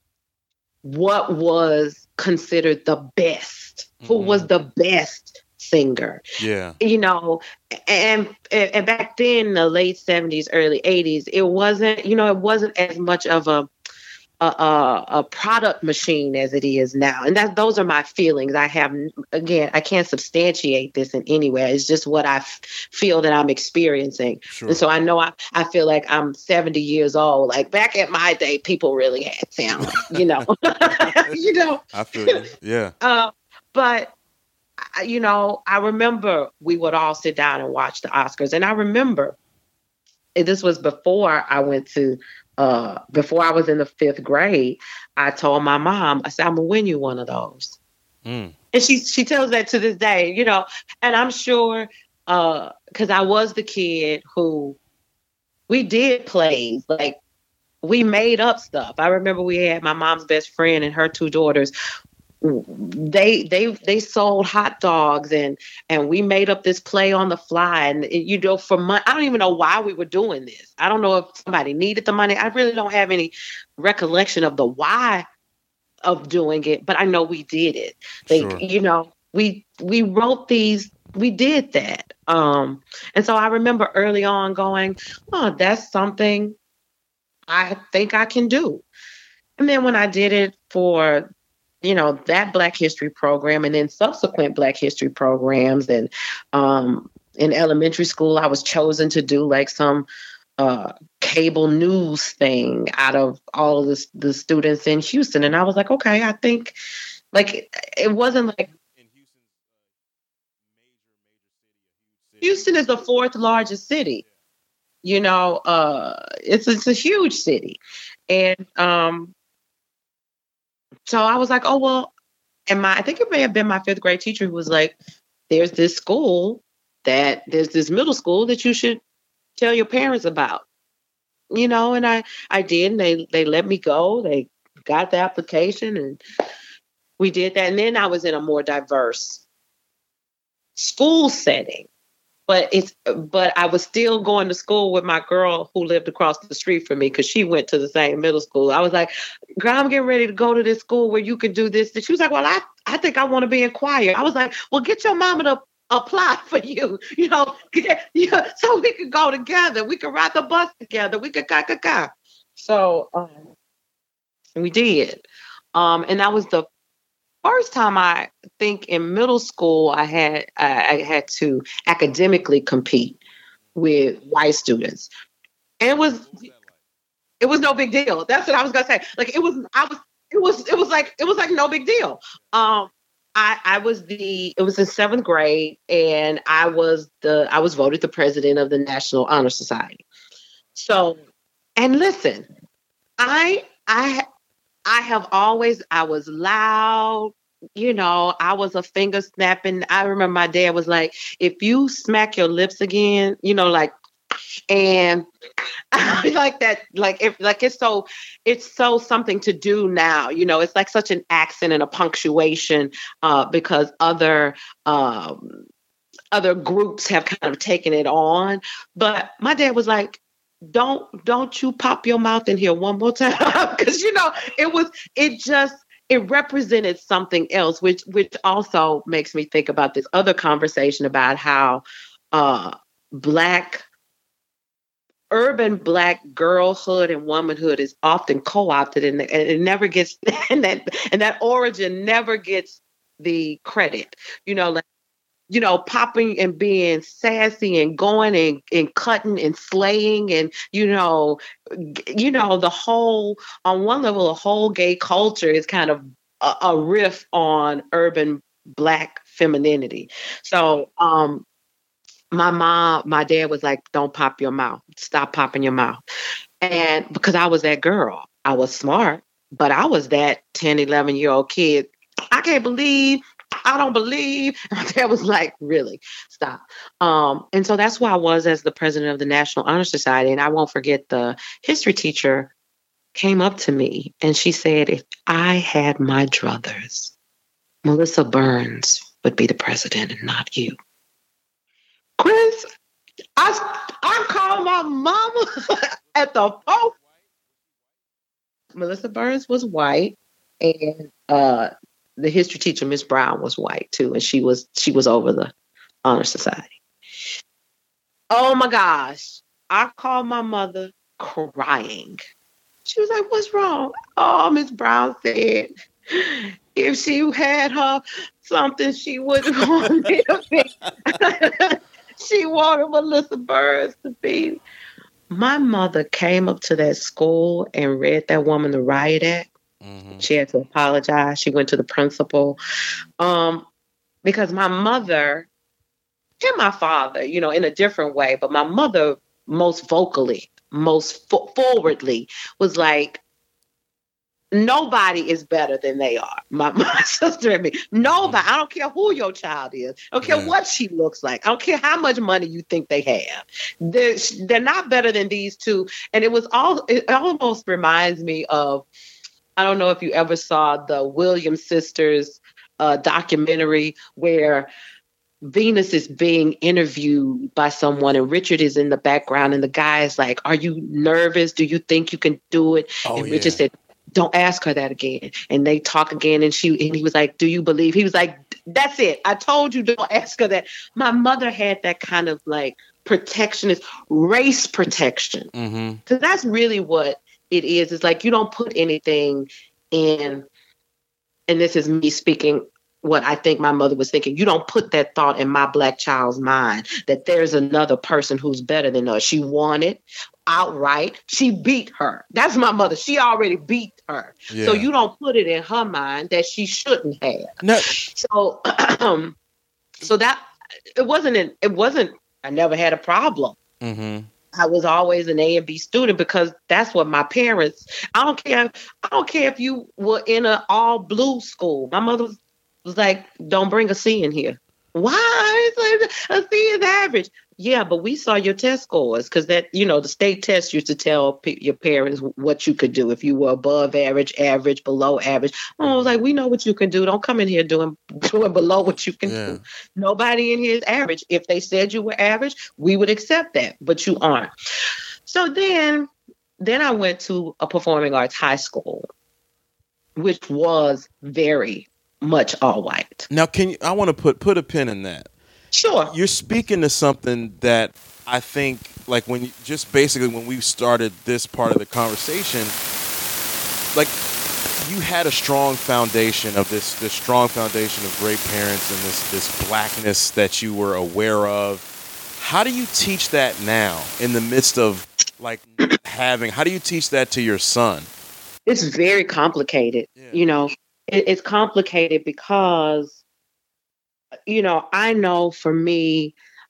what was considered the best, mm-hmm. who was the best singer. Yeah. You know, and, and back then, the late seventies, early eighties, it wasn't, you know, it wasn't as much of a a, a a product machine as it is now. And that those are my feelings. I have, again, I can't substantiate this in any way. It's just what I f- feel that I'm experiencing. Sure. And so I know I, I feel like I'm seventy years old. Like back at my day, people really had talent, you know. you know. I feel you. Yeah. Uh, but you know, I remember we would all sit down and watch the Oscars. And I remember this was before I went to, uh, before I was in the fifth grade, I told my mom, I said, I'm going to win you one of those. Mm. And she she tells that to this day, you know, and I'm sure, uh, because I was the kid who, we did plays, like we made up stuff. I remember we had my mom's best friend and her two daughters. They they they sold hot dogs and and we made up this play on the fly, and you know, for money. I don't even know why we were doing this. I don't know if somebody needed the money. I really don't have any recollection of the why of doing it, but I know we did it. Like, sure. You know, we we wrote these, we did that. Um, and so I remember early on going, oh, that's something I think I can do. And then when I did it for, you know, that Black History program and then subsequent Black History programs. And um, in elementary school, I was chosen to do like some uh, cable news thing out of all of the, the students in Houston. And I was like, okay, I think like it wasn't like Houston is the fourth largest city. You know, uh, it's, it's a huge city. And um so I was like, oh, well, and my, I think it may have been my fifth grade teacher who was like, there's this school that there's this middle school that you should tell your parents about, you know, and I, I did, and they, they let me go. They got the application and we did that. And then I was in a more diverse school setting. But it's but I was still going to school with my girl who lived across the street from me because she went to the same middle school. I was like, girl, I'm getting ready to go to this school where you can do this. And she was like, well, I, I think I want to be in choir. I was like, well, get your mama to apply for you, you know, get, you know, so we could go together. We could ride the bus together. We could ga ga ga. So um, we did. Um, and that was the first time I think in middle school I had I had to academically compete with white students. And it was it was no big deal. That's what I was gonna say. Like it was I was it was it was like it was like no big deal. Um I I was the it was in seventh grade and I was the I was voted the president of the National Honor Society. So and listen, I I I have always, I was loud, you know, I was a finger snapping. I remember my dad was like, if you smack your lips again, you know, like, and I like that, like, if, like, it's so, it's so something to do now, you know, it's like such an accent and a punctuation uh, because other, um, other groups have kind of taken it on. But my dad was like, don't don't you pop your mouth in here one more time, because you know it was it just it represented something else, which which also makes me think about this other conversation about how uh black urban black girlhood and womanhood is often co-opted, and, and it never gets and that and that origin never gets the credit, you know, like you know, popping and being sassy and going and, and cutting and slaying and, you know, you know, the whole, on one level, the whole gay culture is kind of a, a riff on urban Black femininity. So, um, my mom, my dad was like, don't pop your mouth. Stop popping your mouth. And because I was that girl, I was smart, but I was that ten, eleven year old kid. I can't believe, I don't believe. My dad was like, really, stop. Um, and so that's why I was as the president of the National Honor Society. And I won't forget, the history teacher came up to me and she said, if I had my druthers, Melissa Burns would be the president and not you. Chris, I, I called my mama at the phone. Melissa Burns was white, and uh, the history teacher, Miss Brown, was white too, and she was she was over the Honor Society. Oh my gosh! I called my mother crying. She was like, "What's wrong?" Oh, Miss Brown said, if she had her something, she wouldn't want me to be. She wanted Melissa Burns to be. My mother came up to that school and read that woman the riot act. Mm-hmm. She had to apologize. She went to the principal. Um, because my mother and my father, you know, in a different way, but my mother most vocally, most fo- forwardly was like, nobody is better than they are. My, my sister and me. Nobody. I don't care who your child is. I don't care yeah. what she looks like. I don't care how much money you think they have. They're, they're not better than these two. And it was all, it almost reminds me of, I don't know if you ever saw the Williams sisters uh, documentary where Venus is being interviewed by someone and Richard is in the background and the guy is like, are you nervous? Do you think you can do it? Oh, and yeah. Richard said, don't ask her that again. And they talk again. And she, and he was like, do you believe? He was like, that's it. I told you, don't ask her that. My mother had that kind of like protectionist race protection. Mm-hmm. Cause that's really what it is. It's like, you don't put anything in, and this is me speaking what I think my mother was thinking. You don't put that thought in my Black child's mind that there's another person who's better than us. She won it outright. She beat her. That's my mother. She already beat her. Yeah. So you don't put it in her mind that she shouldn't have. No. So, um, so that it wasn't. An, it wasn't. I never had a problem. Mm-hmm. I was always an A and B student because that's what my parents. I don't care. I don't care if you were in an all blue school. My mother was, was like, "Don't bring a C in here." Why? A C is average. Yeah, but we saw your test scores because that, you know, the state test used to tell p- your parents what you could do if you were above average, average, below average. I was like, we know what you can do. Don't come in here doing doing below what you can yeah. do. Nobody in here is average. If they said you were average, we would accept that, but you aren't. So then, then I went to a performing arts high school, which was very much all white. Now, can you, I want to put put a pin in that. Sure. You're speaking to something that I think, like, when you, just basically when we started this part of the conversation, like, you had a strong foundation of this, this strong foundation of great parents and this, this Blackness that you were aware of. How do you teach that now in the midst of, like, having, how do you teach that to your son? It's very complicated. Yeah. You know, it, it's complicated because, you know, I know for me,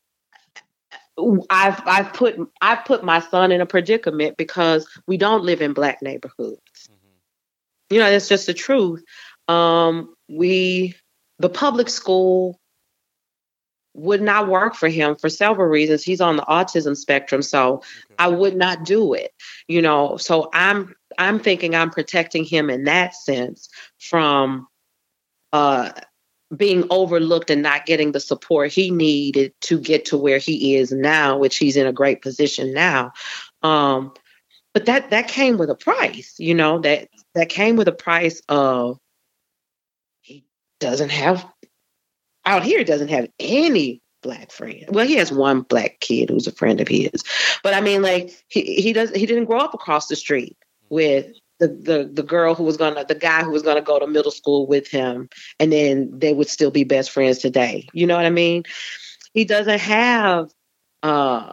I've I've put I've put my son in a predicament because we don't live in Black neighborhoods. Mm-hmm. You know, that's just the truth. Um, we the public school would not work for him for several reasons. He's on the autism spectrum, so okay. I would not do it. You know, so I'm I'm thinking I'm protecting him in that sense from uh being overlooked and not getting the support he needed to get to where he is now, which he's in a great position now. Um, but that, that came with a price, you know, that, that came with a price of, he doesn't have, out here, doesn't have any Black friend. Well, he has one Black kid who's a friend of his, but I mean, like, he, he does, he didn't grow up across the street with the, the, the girl who was gonna, the guy who was gonna go to middle school with him, and then they would still be best friends today. You know what I mean? He doesn't have uh,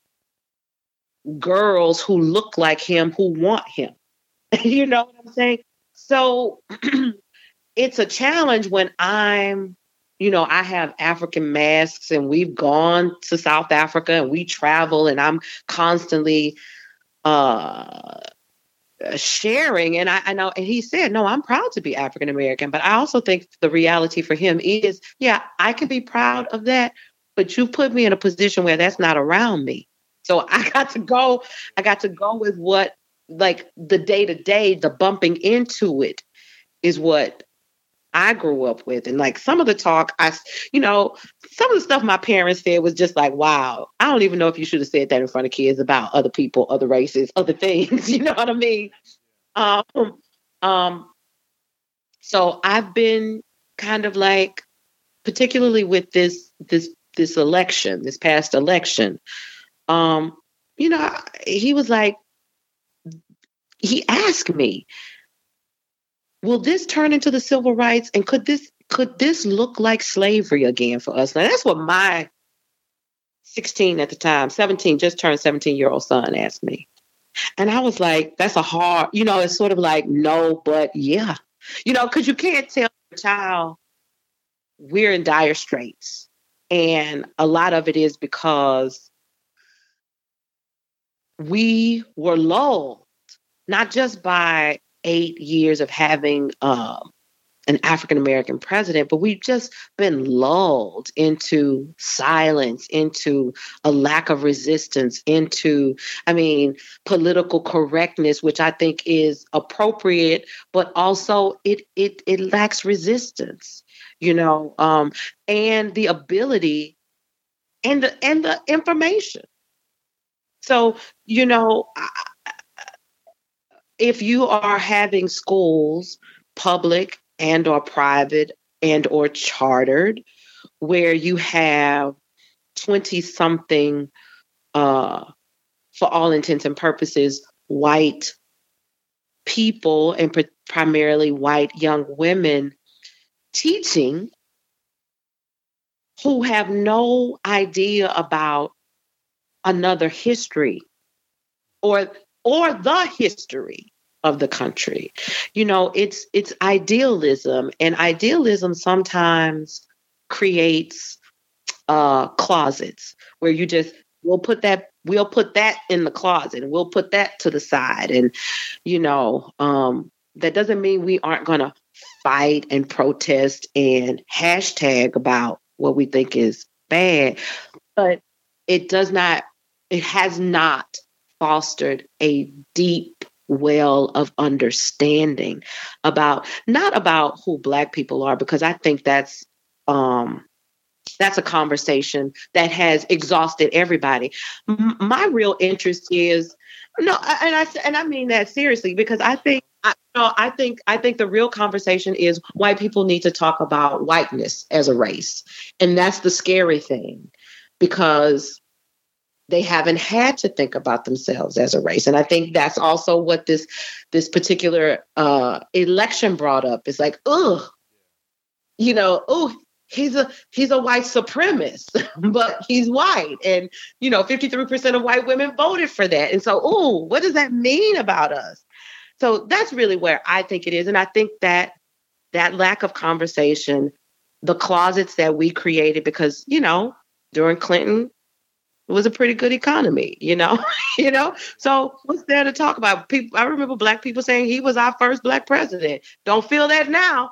girls who look like him who want him. You know what I'm saying? So it's a challenge when I'm, you know, I have African masks and we've gone to South Africa and we travel and I'm constantly uh, sharing. And I, I know, and he said, no, I'm proud to be African American. But I also think the reality for him is, yeah, I can be proud of that, but you put me in a position where that's not around me. So I got to go, I got to go with what, like the day to day, the bumping into it is what I grew up with. And like some of the talk, I, you know, some of the stuff my parents said was just like, wow, I don't even know if you should have said that in front of kids about other people, other races, other things. You know what I mean? Um, um, so I've been kind of like, particularly with this, this, this election, this past election, um, you know, he was like, he asked me, will this turn into the civil rights? And could this could this look like slavery again for us? Now, that's what my sixteen at the time, seventeen, just turned seventeen-year-old son asked me. And I was like, that's a hard, you know, it's sort of like, no, but yeah. You know, because you can't tell your child we're in dire straits. And a lot of it is because we were lulled, not just by eight years of having um, an African-American president, but we've just been lulled into silence, into a lack of resistance, into, I mean, political correctness, which I think is appropriate, but also it it it lacks resistance, you know, um, and the ability and the and the information. So, you know, I, if you are having schools, public and or private and or chartered, where you have twenty something, uh, for all intents and purposes, white people and pr- primarily white young women teaching who have no idea about another history or or the history of the country. You know, it's it's idealism, and idealism sometimes creates uh, closets where you just, we'll put that, we'll put that in the closet and we'll put that to the side. And, you know, um, that doesn't mean we aren't going to fight and protest and hashtag about what we think is bad, but it does not, it has not fostered a deep well of understanding about, not about who Black people are, because I think that's um, that's a conversation that has exhausted everybody. M- my real interest is no, and I and I mean that seriously, because I think I, no, I think I think the real conversation is white people need to talk about whiteness as a race, and that's the scary thing, because they haven't had to think about themselves as a race. And I think that's also what this this particular uh, election brought up. It's like, oh, you know, oh, he's a he's a white supremacist, but he's white. And, you know, fifty-three percent of white women voted for that. And so, oh, what does that mean about us? So that's really where I think it is. And I think that that lack of conversation, the closets that we created, because, you know, during Clinton, it was a pretty good economy, you know, you know. So what's there to talk about? People, I remember Black people saying he was our first Black president. Don't feel that now,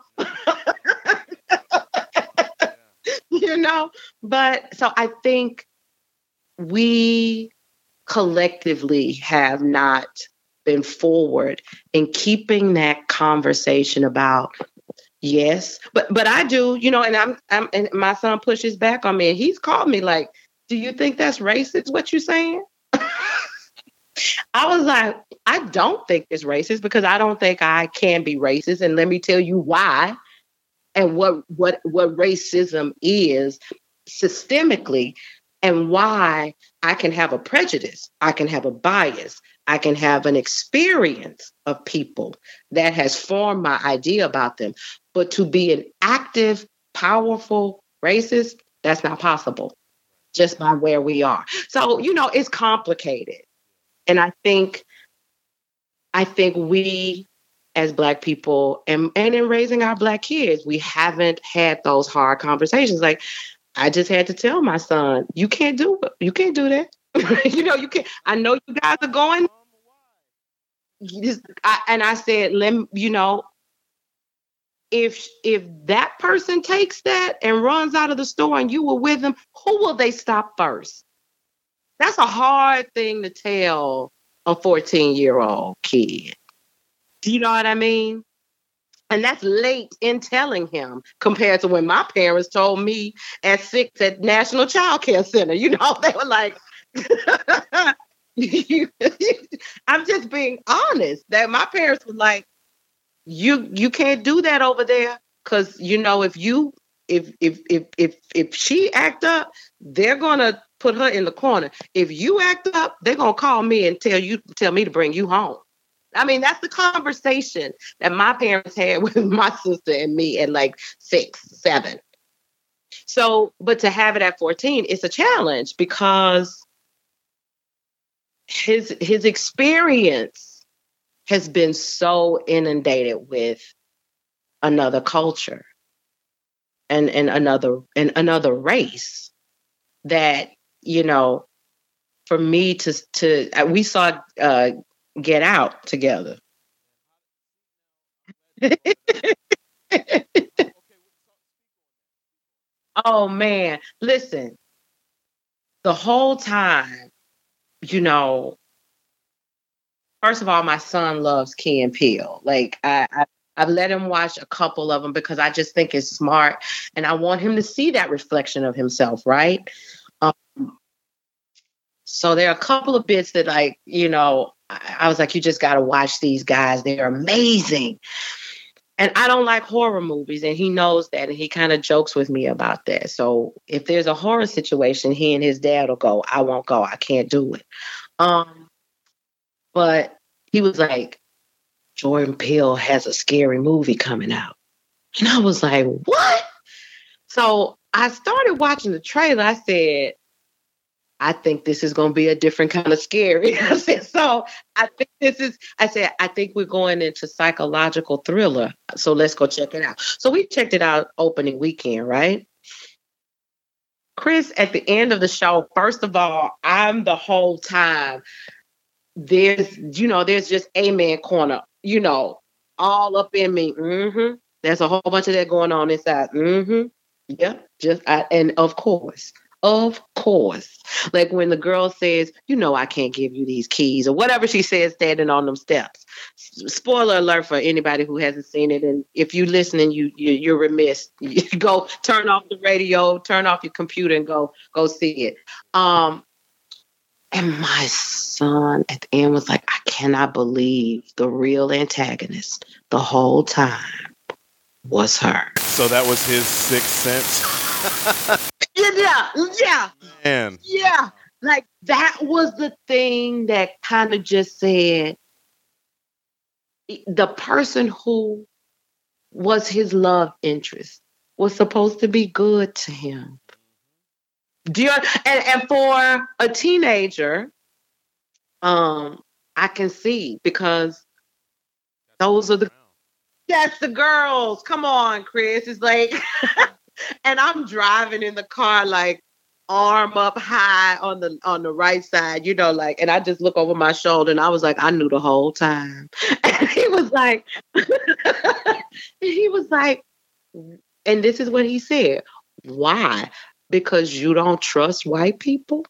you know. But so I think we collectively have not been forward in keeping that conversation about. Yes, but but I do, you know, and I'm I'm and my son pushes back on me, and he's called me like, do you think that's racist, what you're saying? I was like, I don't think it's racist, because I don't think I can be racist. And let me tell you why, and what what what racism is systemically, and why I can have a prejudice, I can have a bias, I can have an experience of people that has formed my idea about them. But to be an active, powerful racist, that's not possible just by where we are. So, you know, it's complicated. And I think, I think we as Black people and, and in raising our Black kids, we haven't had those hard conversations. Like, I just had to tell my son, you can't do it. You can't do that. you know, you can't. I know you guys are going. Just, I, and I said, let me, you know, if if that person takes that and runs out of the store and you were with them, who will they stop first? That's a hard thing to tell a fourteen-year-old kid. Do you know what I mean? And that's late in telling him compared to when my parents told me at six at National Child Care Center. You know, they were like, I'm just being honest, that my parents were like, you you can't do that over there. Cause you know, if you if if if if if she act up, they're gonna put her in the corner. If you act up, they're gonna call me and tell you tell me to bring you home. I mean, that's the conversation that my parents had with my sister and me at like six, seven. So, but to have it at fourteen, it's a challenge because his his experience has been so inundated with another culture and, and another and another race that, you know, for me to to we saw uh, Get Out together. Oh man, listen. The whole time, you know, first of all, my son loves Key and Peele. Like I, I I've let him watch a couple of them because I just think it's smart and I want him to see that reflection of himself, right? Um, so there are a couple of bits that, like, you know, I, I was like, you just got to watch these guys. They're amazing. And I don't like horror movies, and he knows that, and he kind of jokes with me about that. So if there's a horror situation, he and his dad will go. I won't go. I can't do it. Um, but he was like, Jordan Peele has a scary movie coming out. And I was like, what? So I started watching the trailer. I said, I think this is going to be a different kind of scary. I said, so I think this is, I said, I think we're going into psychological thriller. So let's go check it out. So we checked it out opening weekend, right? Chris, at the end of the show, first of all, I'm the whole time, there's, you know, there's just Amen Corner, you know, all up in me. Mm-hmm. There's a whole bunch of that going on inside. Mm-hmm. Yeah. Just, I, and of course, of course, like when the girl says, you know, I can't give you these keys or whatever she says, standing on them steps. Spoiler alert for anybody who hasn't seen it. And if you're listening, you, you you're remiss. You go turn off the radio, turn off your computer and go, go see it. Um, And my son at the end was like, I cannot believe the real antagonist the whole time was her. So that was his sixth sense? yeah, yeah. Man. Yeah. Like that was the thing that kind of just said, the person who was his love interest was supposed to be good to him. Do you, and, and for a teenager, um, I can see, because those are the that's the girls. Come on, Chris. It's like, and I'm driving in the car like arm up high on the on the right side, you know, like, and I just look over my shoulder and I was like, I knew the whole time. And he was like, he was like, and this is what he said. Why? Because you don't trust white people?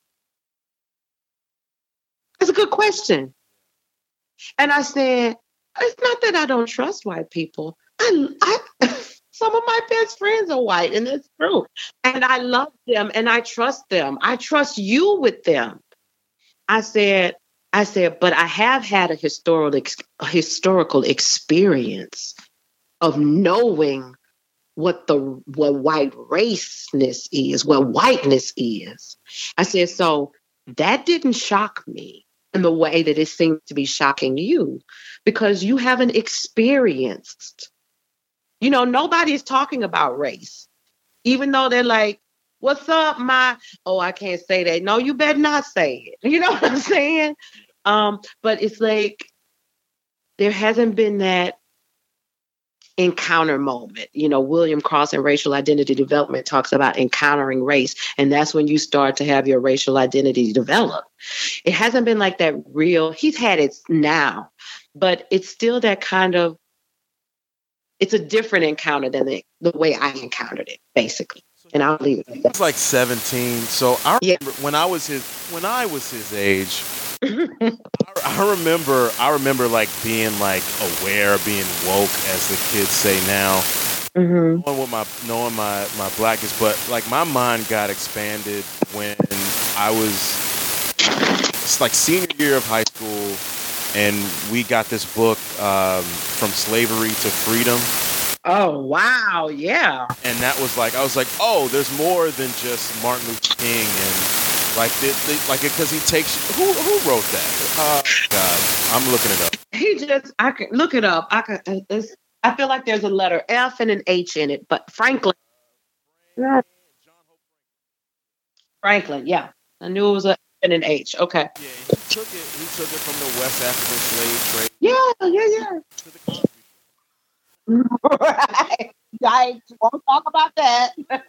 That's a good question. And I said, it's not that I don't trust white people. I, I some of my best friends are white, and it's true. And I love them and I trust them. I trust you with them. I said, I said, but I have had a historical a historical experience of knowing what the what white raceness is, what whiteness is. I said, so that didn't shock me. in the way that it seems to be shocking you because you haven't experienced, you know, nobody is talking about race, even though they're like, what's up, my, oh, I can't say that. No, you better not say it. You know what I'm saying? Um, but it's like, there hasn't been that encounter moment. You know, William Cross in Racial Identity Development talks about encountering race, and that's when you start to have your racial identity develop. It hasn't been like that real, he's had it now, but it's still that kind of, it's a different encounter than the, the way I encountered it, basically. And I'll leave it at that. He was like seventeen. So I Yeah. remember when I was his when I was his age, I, I remember I remember like being like aware, being woke, as the kids say now. Mm-hmm. Knowing what my knowing my my blackness, but like my mind got expanded when I was it's like senior year of high school, and we got this book um, From Slavery to Freedom. Oh, wow. Yeah. And that was like, I was like, oh, there's more than just Martin Luther King and like, the, the, like, because he takes, who who wrote that? Oh, God, I'm looking it up. He just, I can look it up. I can, it's, I feel like there's a letter F and an H in it, but Franklin. Franklin, yeah. I knew it was a F and an H. Okay. Yeah, he took it, he took it from the West African slave trade. Yeah, yeah, yeah. To the Cosby. Right. I won't talk about that. But,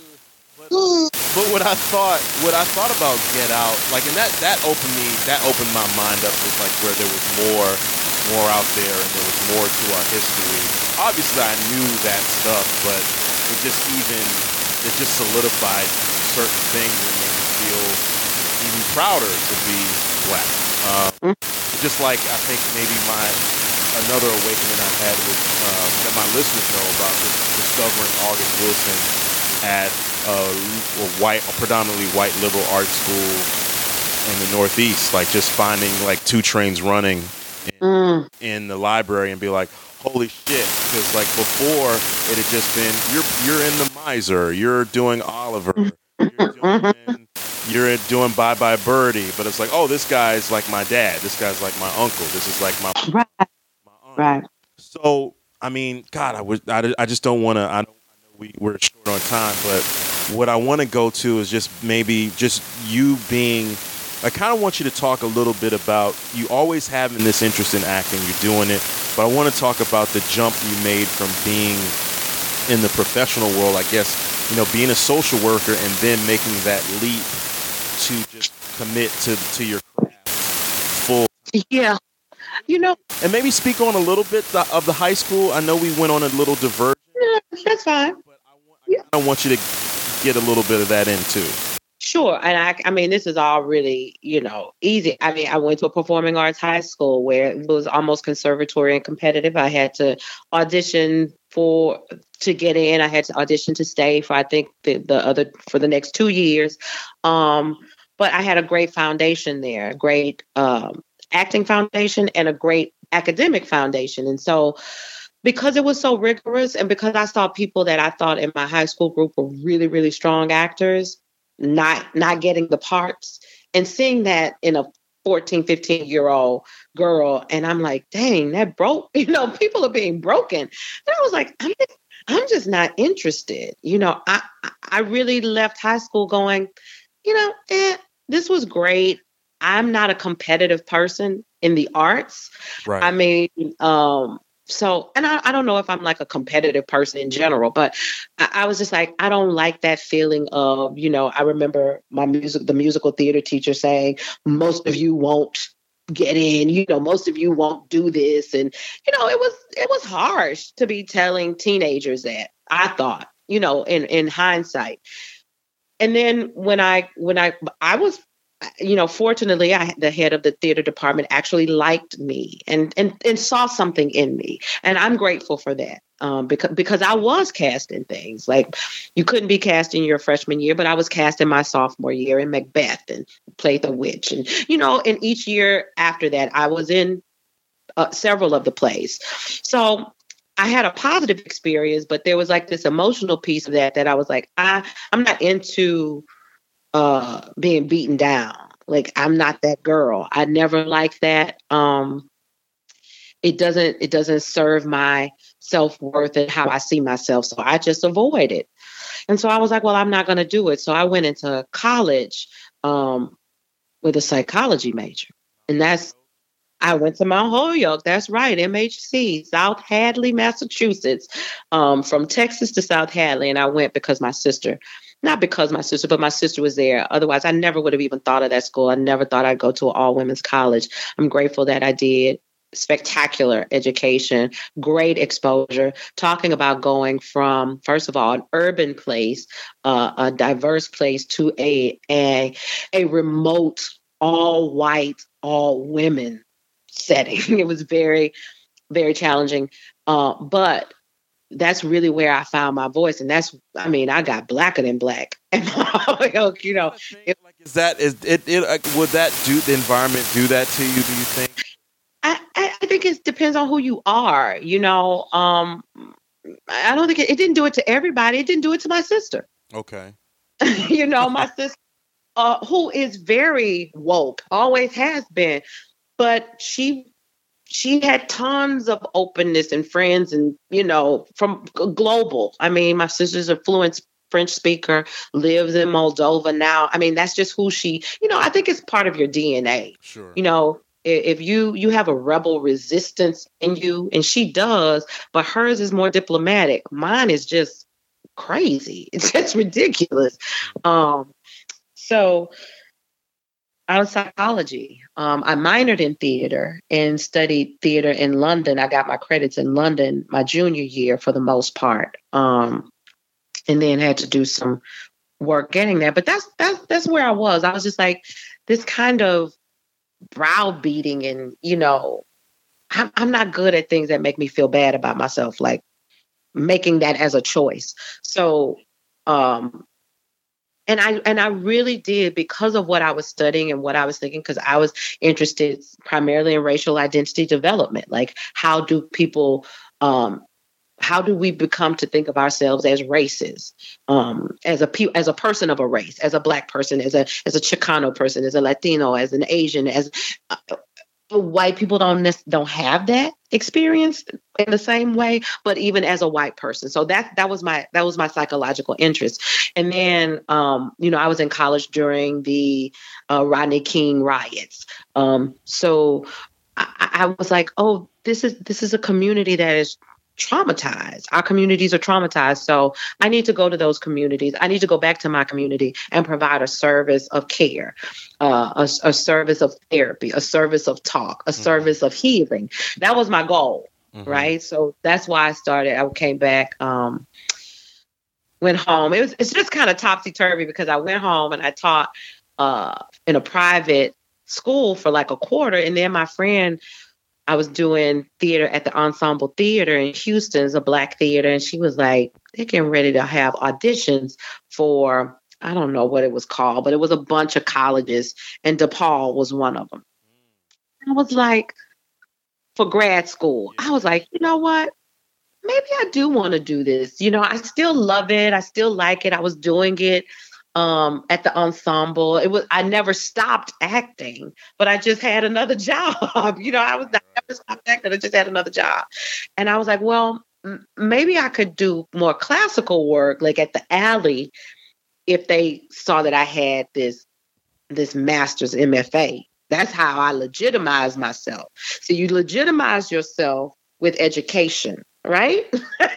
but what I thought, what I thought about Get Out, like, and that that opened me, that opened my mind up with like where there was more, more out there, and there was more to our history. Obviously, I knew that stuff, but it just even, it just solidified certain things and made me feel even prouder to be black. Um, just like I think maybe my another awakening I had was um, that my listeners know about, just discovering August Wilson at a, a white, a predominantly white liberal art school in the Northeast. Like just finding like Two Trains Running in, Mm. in the library and be like, holy shit! Because like before it had just been you're you're in The Miser, you're doing Oliver, you're doing you're doing Bye Bye Birdie, but it's like, oh, this guy's like my dad, this guy's like my uncle, this is like my Right. Right. So, I mean, God, I would, I, I just don't want to. I, I know we we're short on time, but what I want to go to is just maybe just you being. I kind of want you to talk a little bit about you always having this interest in acting. You're doing it, but I want to talk about the jump you made from being in the professional world. I guess you know, being a social worker and then making that leap to just commit to to your craft full. Yeah. You know, And maybe speak on a little bit th- of the high school. I know we went on a little diversion, yeah, that's fine. but I, want, I kinda want you to get a little bit of that in too. Sure. And I, I mean, this is all really, you know, easy. I mean, I went to a performing arts high school where it was almost conservatory and competitive. I had to audition for to get in. I had to audition to stay for, I think, the, the other for the next two years. Um, but I had a great foundation there, a great um, acting foundation and a great academic foundation. And so because it was so rigorous and because I saw people that I thought in my high school group were really, really strong actors, not not getting the parts, and seeing that in a fourteen, fifteen year old girl. And I'm like, dang, that broke, you know, people are being broken. And I was like, I'm just, I'm just not interested. You know, I, I really left high school going, you know, eh, this was great. I'm not a competitive person in the arts. Right. I mean, um, so, and I, I don't know if I'm like a competitive person in general, but I, I was just like, I don't like that feeling of, you know, I remember my music, the musical theater teacher saying, most of you won't get in, you know, most of you won't do this. And, you know, it was, it was harsh to be telling teenagers that, I thought, you know, in, in hindsight. And then when I, when I, I was, you know, fortunately, I, the head of the theater department actually liked me and, and, and saw something in me. And I'm grateful for that um, because, because I was cast in things like you couldn't be cast in your freshman year, but I was cast in my sophomore year in Macbeth and played the witch. And, you know, and each year after that, I was in uh, several of the plays. So I had a positive experience, but there was like this emotional piece of that, that I was like, I, I'm not into Uh, being beaten down. Like, I'm not that girl. I never liked that. Um, it doesn't it doesn't serve my self-worth and how I see myself. So I just avoid it. And so I was like, well, I'm not going to do it. So I went into college um, with a psychology major. And that's, I went to Mount Holyoke. That's right. M H C, South Hadley, Massachusetts, um, from Texas to South Hadley. And I went because my sister, not because my sister, but my sister was there. Otherwise, I never would have even thought of that school. I never thought I'd go to an all women's college. I'm grateful that I did. Spectacular education, great exposure, talking about going from, first of all, an urban place, uh, a diverse place, to a, a, a remote, all white, all women setting. It was very, very challenging. Uh, but that's really where I found my voice. And that's, I mean, I got blacker than black. And, you know, it, like, is that, is it, it, would that do, the environment do that to you, do you think? I, I think it depends on who you are. You know, um, I don't think it, it didn't do it to everybody. It didn't do it to my sister. Okay. You know, my sister, uh, who is very woke, always has been, but she she had tons of openness and friends, and you know, from global. I mean, my sister's a fluent French speaker, lives in Moldova now. I mean, that's just who she. You know, I think it's part of your D N A. Sure. You know. If you you have a rebel resistance in you, and she does, but hers is more diplomatic. Mine is just crazy. It's just ridiculous. Um, so out of psychology, um, I minored in theater and studied theater in London. I got my credits in London my junior year for the most part, um, and then had to do some work getting there. But that's that's that's where I was. I was just like this kind of browbeating, and you know, I'm, I'm not good at things that make me feel bad about myself, like making that as a choice. So, um, and I and I really did, because of what I was studying and what I was thinking, because I was interested primarily in racial identity development. Like, how do people, um, how do we become to think of ourselves as races, um, as a pe- as a person of a race, as a Black person, as a as a Chicano person, as a Latino, as an Asian, as uh, white people don't don't have that experience in the same way, but even as a white person. So that that was my that was my psychological interest. And then um, you know, I was in college during the uh, Rodney King riots. Um, so I, I was like, oh, this is this is a community that is traumatized. Our communities are traumatized. So I need to go to those communities. I need to go back to my community and provide a service of care, uh, a, a service of therapy, a service of talk, a mm-hmm. service of healing. That was my goal, mm-hmm. right? So that's why I started. I came back, um, went home. It was, it's just kind of topsy-turvy, because I went home and I taught uh, in a private school for like a quarter. And then my friend, I was doing theater at the Ensemble Theater in Houston, it's a Black theater. And she was like, they're getting ready to have auditions for, I don't know what it was called, but it was a bunch of colleges. And DePaul was one of them. I was like, for grad school, I was like, you know what? Maybe I do want to do this. You know, I still love it. I still like it. I was doing it. Um, at the ensemble, it was, I never stopped acting, but I just had another job. You know, I was I never stopped acting. I just had another job. And I was like, well, m- maybe I could do more classical work, like at the Alley, if they saw that I had this, this master's M F A. That's how I legitimize myself. So you legitimize yourself with education, right?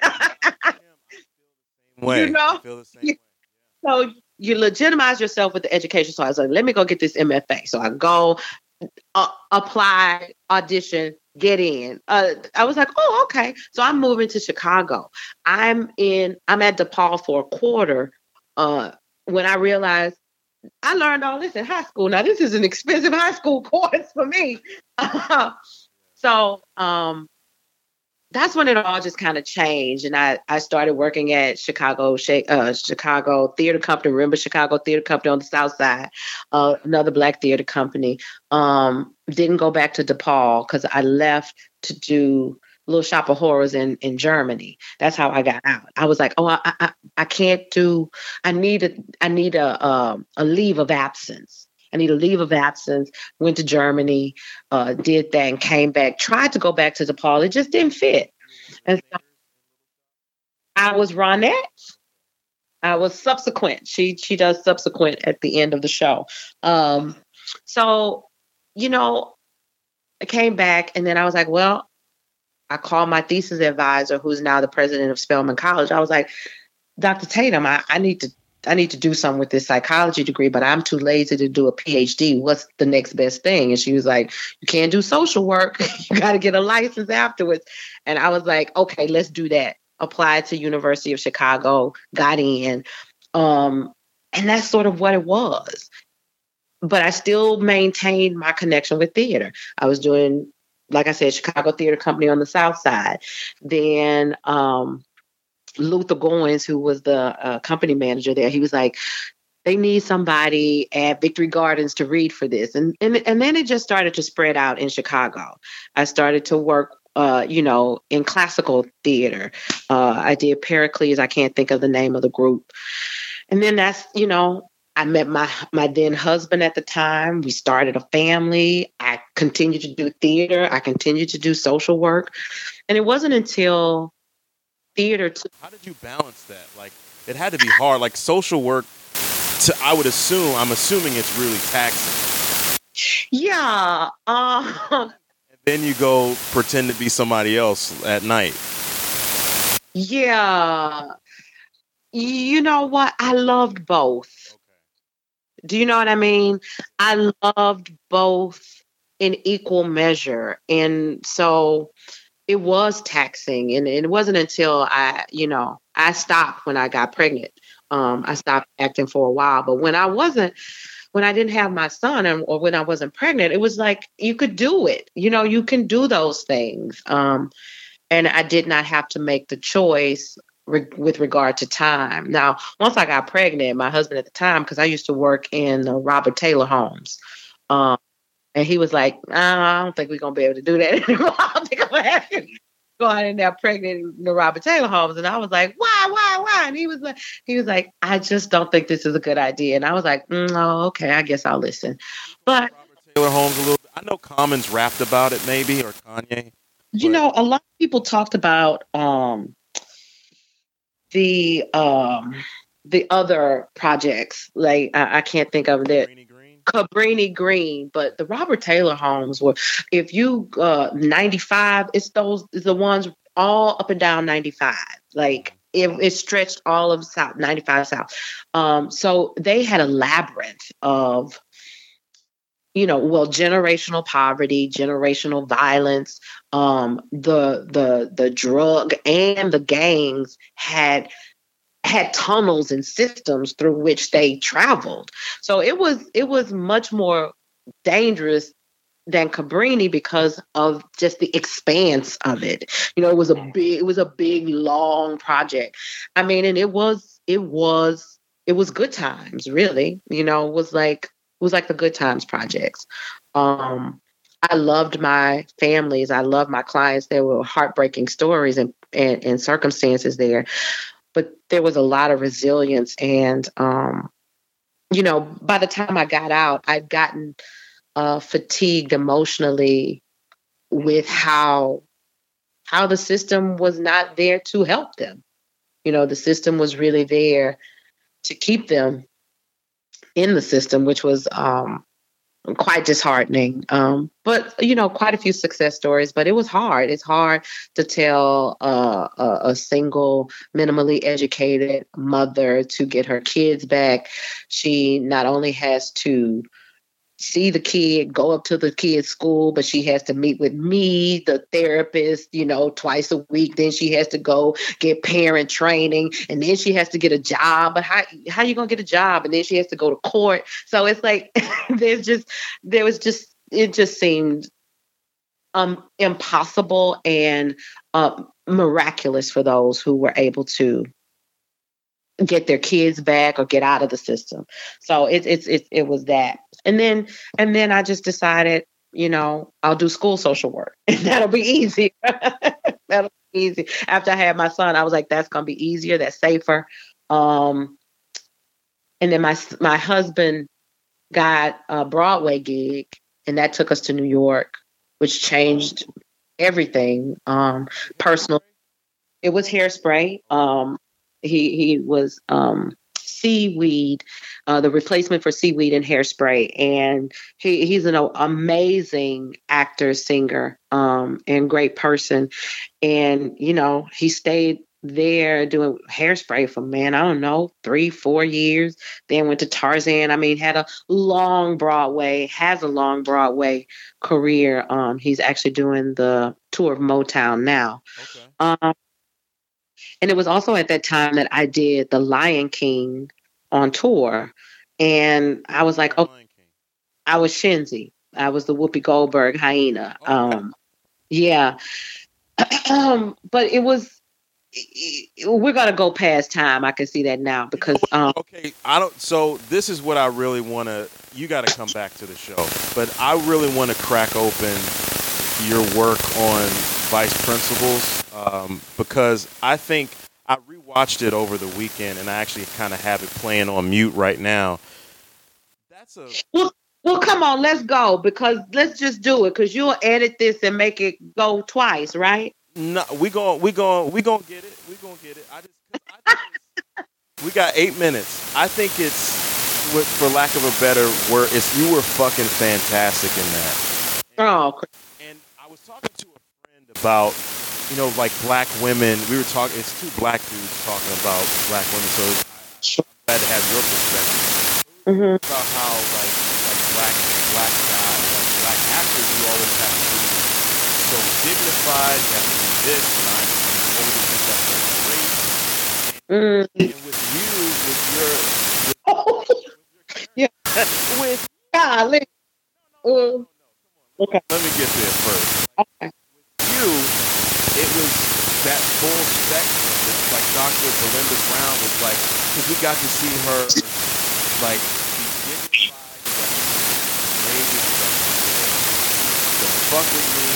Way. You know? I feel the same way. So you legitimize yourself with the education. So I was like, let me go get this M F A. So I go uh, apply, audition, get in. Uh, I was like, oh, okay. So I'm moving to Chicago. I'm in, I'm at DePaul for a quarter uh, when I realized I learned all this in high school. Now, this is an expensive high school course for me. so, um, that's when it all just kind of changed. And I, I started working at Chicago, uh, Chicago Theater Company. Remember Chicago Theater Company on the South Side, uh, another Black theater company. Um, didn't go back to DePaul because I left to do Little Shop of Horrors in, in Germany. That's how I got out. I was like, oh, I, I, I can't do, I need a, I need a, um, a leave of absence. I need a leave of absence. Went to Germany, uh, did that, and came back. Tried to go back to DePaul. It just didn't fit. And so I was Ronette. I was subsequent. She she does subsequent at the end of the show. Um, so, you know, I came back and then I was like, well, I called my thesis advisor, who's now the president of Spelman College. I was like, Doctor Tatum, I, I need to I need to do something with this psychology degree, but I'm too lazy to do a PhD. What's the next best thing? And she was like, you can't do social work. You got to get a license afterwards. And I was like, okay, let's do that. Applied to University of Chicago, got in. Um, and that's sort of what it was. But I still maintained my connection with theater. I was doing, like I said, Chicago Theater Company on the South Side. Then um, Luther Goins, who was the uh, company manager there, he was like, they need somebody at Victory Gardens to read for this. And, and, and then it just started to spread out in Chicago. I started to work, uh, you know, in classical theater. Uh, I did Pericles. I can't think of the name of the group. And then that's, you know, I met my, my then husband at the time. We started a family. I continued to do theater. I continued to do social work. And it wasn't until theater. T- How did you balance that? Like, it had to be hard. Like, social work, to, I would assume, I'm assuming it's really taxing. Yeah. Um, and then you go pretend to be somebody else at night. Yeah. You know what? I loved both. Do you know what I mean? I loved both in equal measure. And so it was taxing. And it wasn't until I, you know, I stopped when I got pregnant. Um, I stopped acting for a while. But when I wasn't, when I didn't have my son and, or when I wasn't pregnant, it was like, you could do it. You know, you can do those things. Um, and I did not have to make the choice with regard to time. Now, once I got pregnant, my husband at the time, because I used to work in the Robert Taylor homes, um, and he was like, oh, I don't think we're going to be able to do that anymore. I don't think I'm going to have you go out in there pregnant in the Robert Taylor homes. And I was like, why, why, why? And he was like, he was like, I just don't think this is a good idea. And I was like, mm, oh, okay, I guess I'll listen. But Robert Taylor homes a little bit. I know Common's rapped about it maybe, or Kanye. You but. know, a lot of people talked about, um, the um the other projects, like I, I can't think of it. Cabrini Green. Cabrini Green, but the Robert Taylor homes were, if you uh ninety-five, it's those the ones all up and down ninety-five. Like it, it stretched all of South ninety-five South. Um, so they had a labyrinth of, you know, well, generational poverty, generational violence, um, the the the drug and the gangs had had tunnels and systems through which they traveled. So it was it was much more dangerous than Cabrini because of just the expanse of it. You know, it was a big, it was a big, long project. I mean, and it was it was it was good times, really. You know, it was like. It was like the Good Times projects. Um, I loved my families. I loved my clients. There were heartbreaking stories and, and, and circumstances there, but there was a lot of resilience. And, um, you know, by the time I got out, I'd gotten uh, fatigued emotionally with how, how the system was not there to help them. You know, the system was really there to keep them in the system, which was um, quite disheartening. Um, but, you know, quite a few success stories, but it was hard. It's hard to tell uh, a, a single minimally educated mother to get her kids back. She not only has to see the kid, go up to the kid's school, but she has to meet with me, the therapist, you know, twice a week. Then she has to go get parent training, and then she has to get a job. But how how you gonna get a job? And then she has to go to court. So it's like there's just there was just it just seemed um impossible and uh, miraculous for those who were able to get their kids back or get out of the system. So it, it's it, it was that. And then and then I just decided, you know, I'll do school social work. And that'll be easy. That'll be easy. After I had my son, I was like, that's going to be easier. That's safer. Um, and then my my husband got a Broadway gig, and that took us to New York, which changed everything. Um, personal. It was Hairspray. Um, he he was um, Seaweed, uh, the replacement for Seaweed in Hairspray, and he he's an amazing actor, singer, um, and great person. And you know, he stayed there doing Hairspray for, man, I don't know, three, four years. Then went to Tarzan. I mean, had a long Broadway, has a long Broadway career. Um, he's actually doing the tour of Motown now. Okay. Um, and it was also at that time that I did The Lion King on tour. And I was like, oh, I was Shenzi. I was the Whoopi Goldberg hyena. Okay. Um, yeah. um, but it was, we're gonna go past time. I can see that now because um, okay, I don't. So this is what I really want to. You got to come back to the show, but I really want to crack open your work on Vice Principals um, because I think I rewatched it over the weekend and I actually kind of have it playing on mute right now. That's a well. Well, come on, let's go because let's just do it because you'll edit this and make it go twice, right? No, we going we going we gonna get it. We gonna get it. I just I think we got eight minutes. I think it's, for lack of a better word, it's you were fucking fantastic in that. And, oh, and I was talking to a friend about, you know, like black women. We were talking. It's two black dudes talking about black women. So I, I'm glad to have your perspective mm-hmm. about how like like black black guys, like black actors, you always have to be so dignified, you have to do this, and I'm always accept that great. Mm. And with you, with your, with, oh. with your yeah, with golly. No, no, no, no, no, come on. Okay. Let me get there first. Okay. With you, it was that full spectrum. It's like Doctor Belinda Brown was like, because we got to see her, like, be dignified, you got to see don't fuck with me.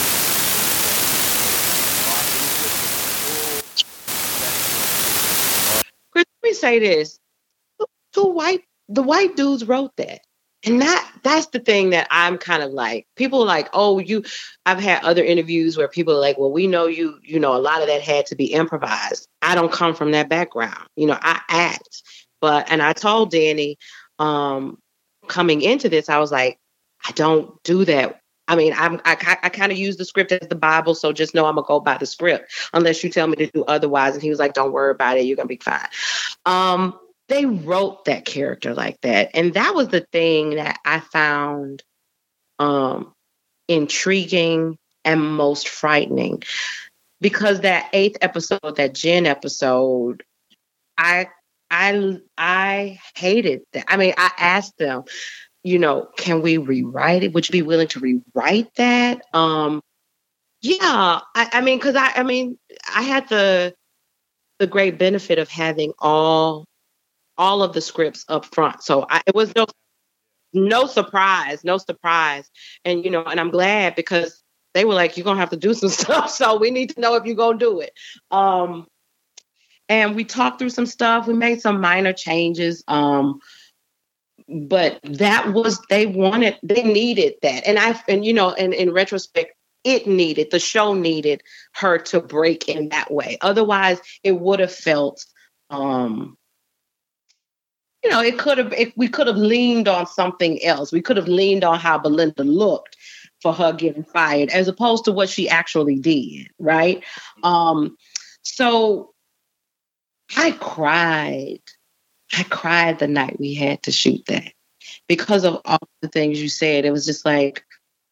Chris, let me say this. Two white, the white dudes wrote that. And that that's the thing that I'm kind of like, people are like, oh, you, I've had other interviews where people are like, well, we know you, you know, a lot of that had to be improvised. I don't come from that background. You know, I act. But, and I told Danny, um, coming into this, I was like, I don't do that. I mean, I'm, I, I kind of use the script as the Bible, so just know I'm going to go by the script unless you tell me to do otherwise. And he was like, don't worry about it. You're going to be fine. Um, they wrote that character like that. And that was the thing that I found um, intriguing and most frightening. Because that eighth episode, that Jen episode, I I I hated that. I mean, I asked them, you know, can we rewrite it? Would you be willing to rewrite that? Um, yeah, I, I mean, because I, I mean, I had the the great benefit of having all all of the scripts up front, so I, it was no no surprise, no surprise, and you know, and I'm glad because they were like, you're gonna have to do some stuff, so we need to know if you're gonna do it. Um, and we talked through some stuff. We made some minor changes. Um, But that was, they wanted, they needed that. And I, and you know, and in retrospect, it needed, the show needed her to break in that way. Otherwise, it would have felt, um, you know, it could have, it, we could have leaned on something else. We could have leaned on how Belinda looked for her getting fired, as opposed to what she actually did. Right. Um, so I cried. I cried the night we had to shoot that because of all the things you said. It was just like,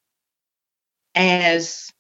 as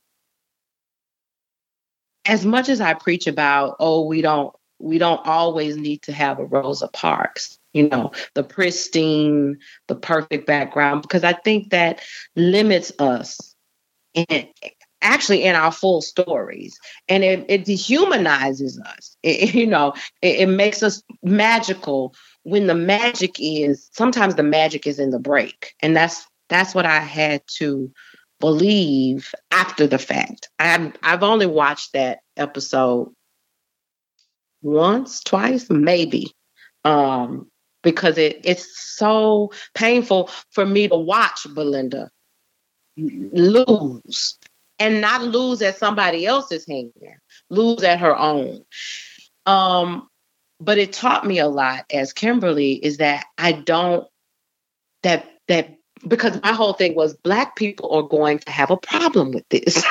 as much as I preach about, oh, we don't we don't always need to have a Rosa Parks, you know, the pristine, the perfect background, because I think that limits us in, actually in our full stories, and it, it dehumanizes us. It, you know, it, it makes us magical when the magic is, sometimes the magic is in the break. And that's, that's what I had to believe after the fact. I've, I've only watched that episode once, twice, maybe. Um, because it it's so painful for me to watch Belinda lose, and not lose at somebody else's hand, lose at her own. Um, but it taught me a lot as Kimberly is that I don't that that because my whole thing was Black people are going to have a problem with this.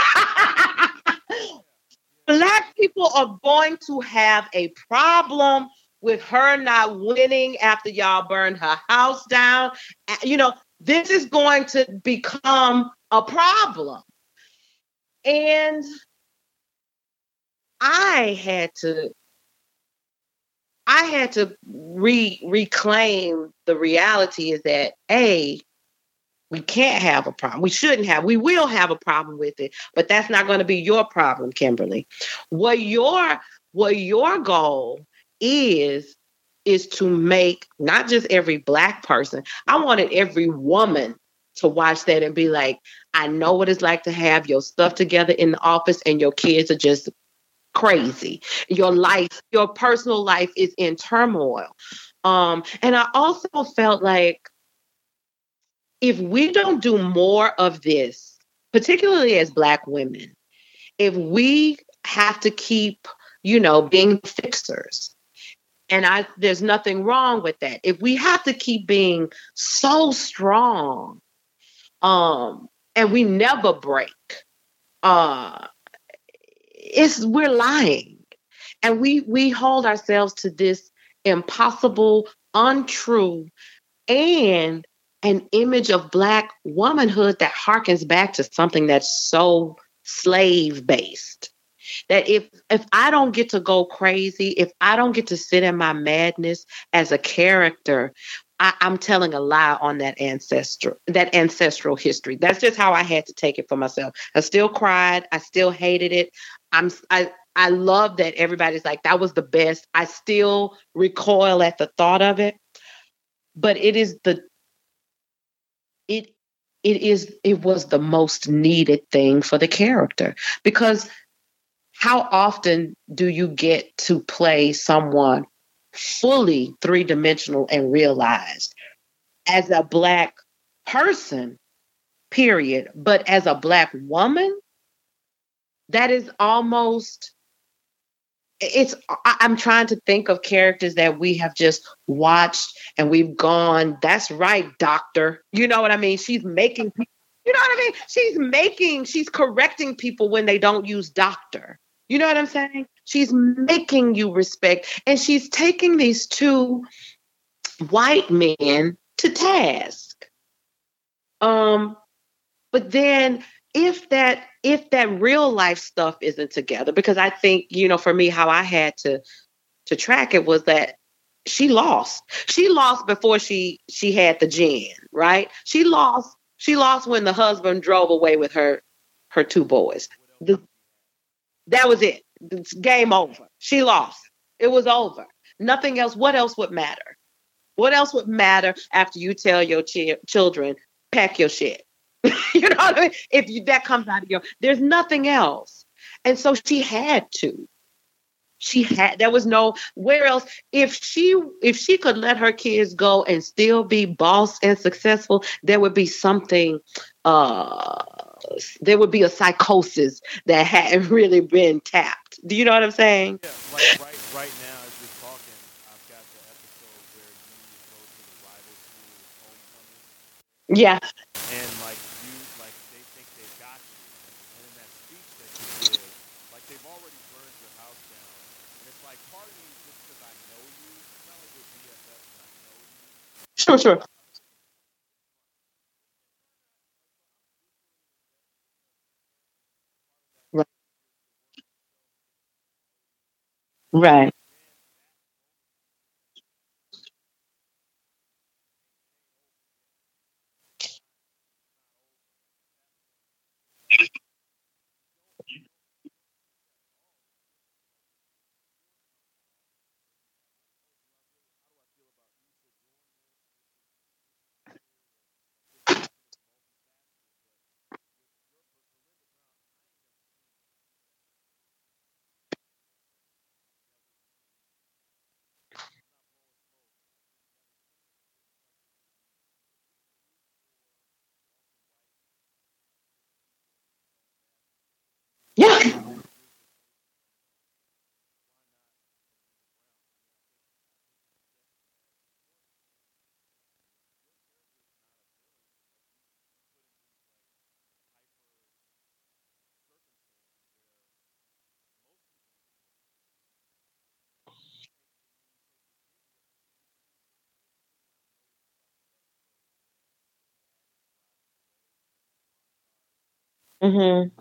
Black people are going to have a problem with her not winning after y'all burned her house down. You know, this is going to become a problem. And I had to I had to re reclaim the reality is that A, we can't have a problem. We shouldn't have. We will have a problem with it, but that's not going to be your problem, Kimberly. What your what your goal is is to make not just every Black person. I wanted every woman to watch that and be like, I know what it's like to have your stuff together in the office and your kids are just crazy. Your life, your personal life is in turmoil. Um, and I also felt like if we don't do more of this, particularly as Black women, if we have to keep, you know, being fixers, and I there's nothing wrong with that. If we have to keep being so strong, um, and we never break, uh, it's we're lying. And we we hold ourselves to this impossible, untrue, and an image of Black womanhood that harkens back to something that's so slave based. That if if I don't get to go crazy, if I don't get to sit in my madness as a character, I, I'm telling a lie on that ancestral that ancestral history. That's just how I had to take it for myself. I still cried. I still hated it. I'm I I love that everybody's like that was the best. I still recoil at the thought of it, but it is the it it is it was the most needed thing for the character because how often do you get to play someone fully three-dimensional and realized as a Black person, period, but as a Black woman, that is almost it's I- I'm trying to think of characters that we have just watched and we've gone, that's right, doctor. You know what I mean? She's making you know what I mean? She's making, she's correcting people when they don't use doctor. You know what I'm saying? She's making you respect. And she's taking these two white men to task. Um, but then if that if that real life stuff isn't together, because I think, you know, for me, how I had to to track it was that she lost. She lost before she she had the gin, right? She lost. She lost when the husband drove away with her her two boys. The, that was it. It's game over. She lost. It was over. Nothing else. What else would matter? What else would matter after you tell your ch- children, pack your shit? You know what I mean? If you, that comes out of your, there's nothing else. And so she had to. She had, there was no, where else? If she, if she could let her kids go and still be boss and successful, there would be something, uh, there would be a psychosis that hadn't really been tapped. Do you know what I'm saying? Yeah, like right right now as we're talking, I've got the episode where you go to the rival school's homecoming, Yeah. and like you like they think they got you, and in that speech that you give, like they've already burned your house down, and it's like part of me just because I know you, it's not like we're B F Fs and I know you. Sure, sure. Right. Right. Yeah. Hmm.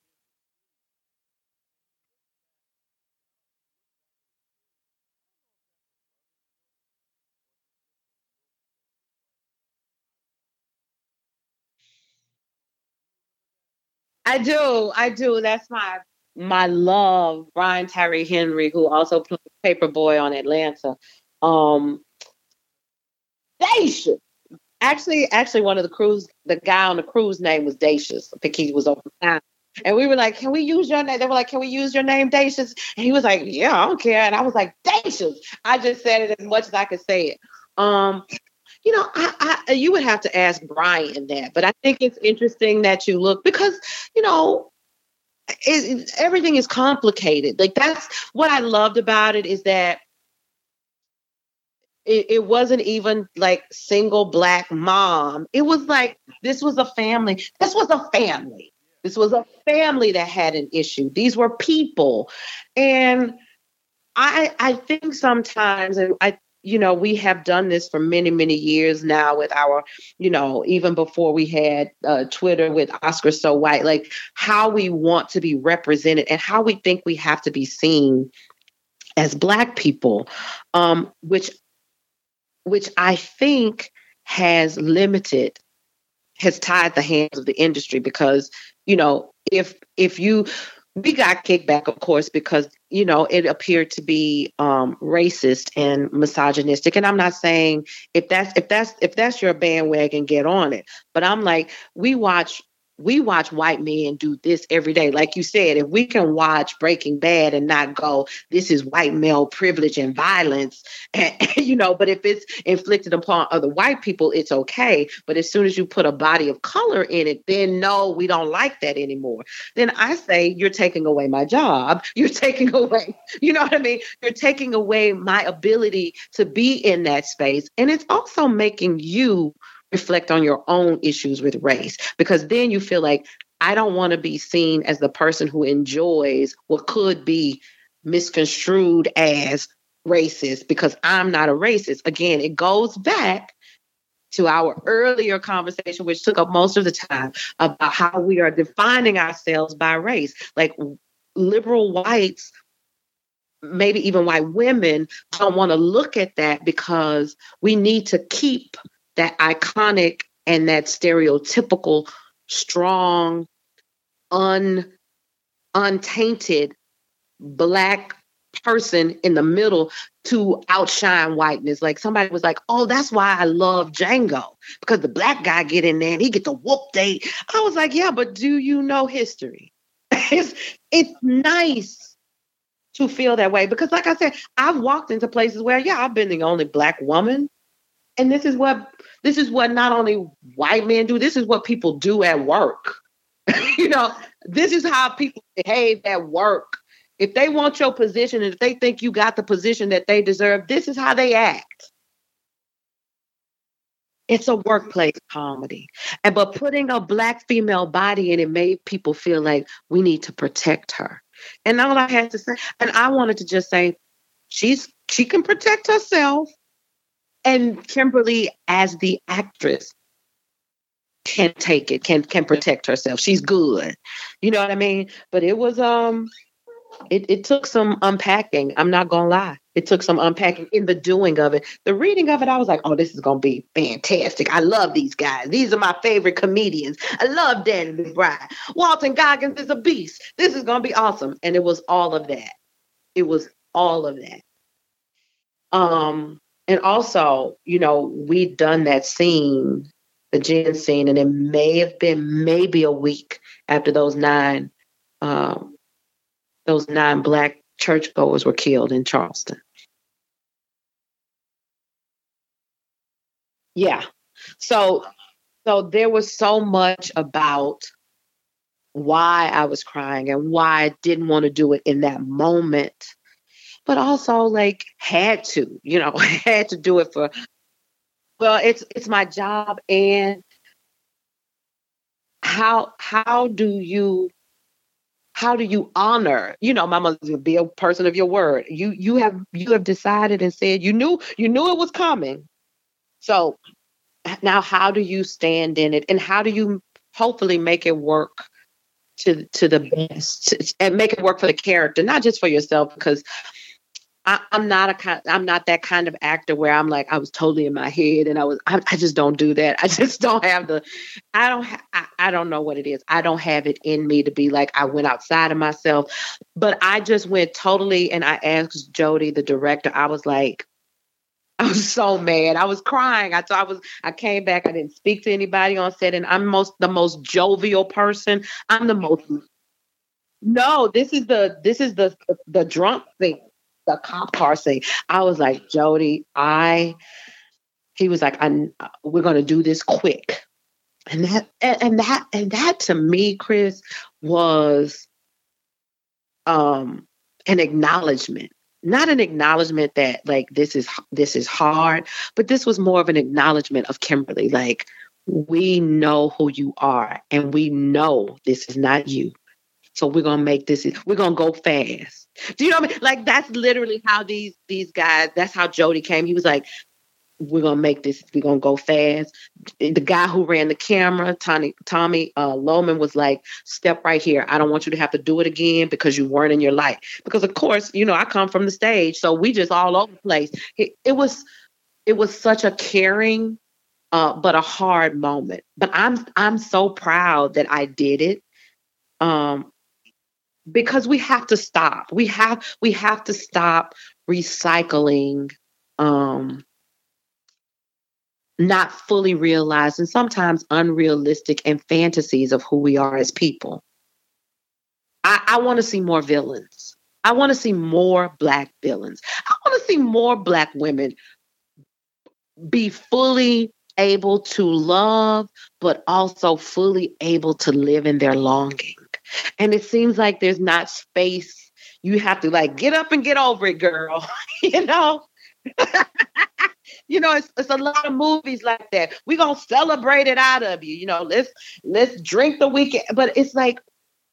I do. I do. That's my my love, Brian Tyree Henry, who also played Paperboy on Atlanta. Um, Dacious. Actually, actually, one of the crews, the guy on the crew's name was Dacious. I think he was over time. And we were like, "Can we use your name?" They were like, "Can we use your name, Dacious?" And he was like, "Yeah, I don't care." And I was like, "Dacious." I just said it as much as I could say it. Um, you know, I, I you would have to ask Brian that, but I think it's interesting that you look because you know it, everything is complicated. Like that's what I loved about it is that it, it wasn't even like single black mom. It was like this was a family. This was a family. This was a family that had an issue. These were people, and I I think sometimes, and I you know we have done this for many many years now with our you know even before we had uh, Twitter with Oscar So White, like how we want to be represented and how we think we have to be seen as Black people, um, which which I think has limited, has tied the hands of the industry because, you know, if if you we got kickback, of course, because you know it appeared to be um, racist and misogynistic. And I'm not saying if that's if that's if that's your bandwagon, get on it. But I'm like, we watch we watch white men do this every day. Like you said, if we can watch Breaking Bad and not go, this is white male privilege and violence, and, you know, but if it's inflicted upon other white people, it's okay. But as soon as you put a body of color in it, then no, we don't like that anymore. Then I say, you're taking away my job. You're taking away, you know what I mean? You're taking away my ability to be in that space. And it's also making you reflect on your own issues with race because then you feel like I don't want to be seen as the person who enjoys what could be misconstrued as racist because I'm not a racist. Again, it goes back to our earlier conversation, which took up most of the time, about how we are defining ourselves by race. Like liberal whites, maybe even white women, don't want to look at that because we need to keep that iconic and that stereotypical, strong, un, untainted Black person in the middle to outshine whiteness. Like somebody was like, "Oh, that's why I love Django because the Black guy get in there and he get the whoop date." I was like, "Yeah, but do you know history?" it's it's nice to feel that way because, like I said, I've walked into places where, yeah, I've been the only Black woman, and this is what this is what not only white men do. This is what people do at work. you know, this is how people behave at work. If they want your position and if they think you got the position that they deserve, this is how they act. It's a workplace comedy. And but putting a Black female body in it made people feel like we need to protect her. And all I had to say, and I wanted to just say, she's she can protect herself. And Kimberly, as the actress, can take it, can can protect herself. She's good. You know what I mean? But it was um It, it took some unpacking. I'm not going to lie. It took some unpacking in the doing of it. The reading of it, I was like, oh, this is going to be fantastic. I love these guys. These are my favorite comedians. I love Danny McBride. Walton Goggins is a beast. This is going to be awesome. And it was all of that. It was all of that. Um, and also, you know, we'd done that scene, the Jen scene, and it may have been maybe a week after those nine um, those nine Black churchgoers were killed in Charleston. Yeah. So so there was so much about why I was crying and why I didn't want to do it in that moment, but also like had to, you know, had to do it for, well, it's it's my job. And how how do you how do you honor, you know, my mother would be a person of your word. You you have you have decided and said you knew you knew it was coming. So now how do you stand in it, and how do you hopefully make it work to to the best, and make it work for the character, not just for yourself, because I, I'm not a kind, I'm not that kind of actor where I'm like I was totally in my head and I was I, I just don't do that. I just don't have the I don't ha- I, I don't know what it is. I don't have it in me to be like I went outside of myself, but I just went totally, and I asked Jody, the director. I was like, I was so mad. I was crying. I thought I was I came back. I didn't speak to anybody on set, and I'm most the most jovial person. I'm the most no, this is the this is the the drunk thing, the cop car thing. I was like, Jody, I he was like, I we're gonna do this quick. And that and, and that and that to me, Chris, was um an acknowledgement. Not an acknowledgement that like this is this is hard, but this was more of an acknowledgement of Kimberly. Like, we know who you are and we know this is not you. So we're gonna make this. We're gonna go fast. Do you know what I mean? Like that's literally how these these guys. That's how Jody came. He was like, "We're gonna make this. We're gonna go fast." The guy who ran the camera, Tommy Tommy uh, Lohman, was like, "Step right here. I don't want you to have to do it again because you weren't in your light." Because of course, you know, I come from the stage, so we just all over the place. It, it was it was such a caring, uh, but a hard moment. But I'm I'm so proud that I did it. Um, because we have to stop. We have we have to stop recycling, um, not fully realized and sometimes unrealistic and fantasies of who we are as people. I, I want to see more villains. I want to see more Black villains. I want to see more Black women be fully able to love, but also fully able to live in their longing. And it seems like there's not space. You have to like get up and get over it, girl. you know? you know, it's, it's a lot of movies like that. We're gonna celebrate it out of you. You know, let's let's drink the weekend. But it's like,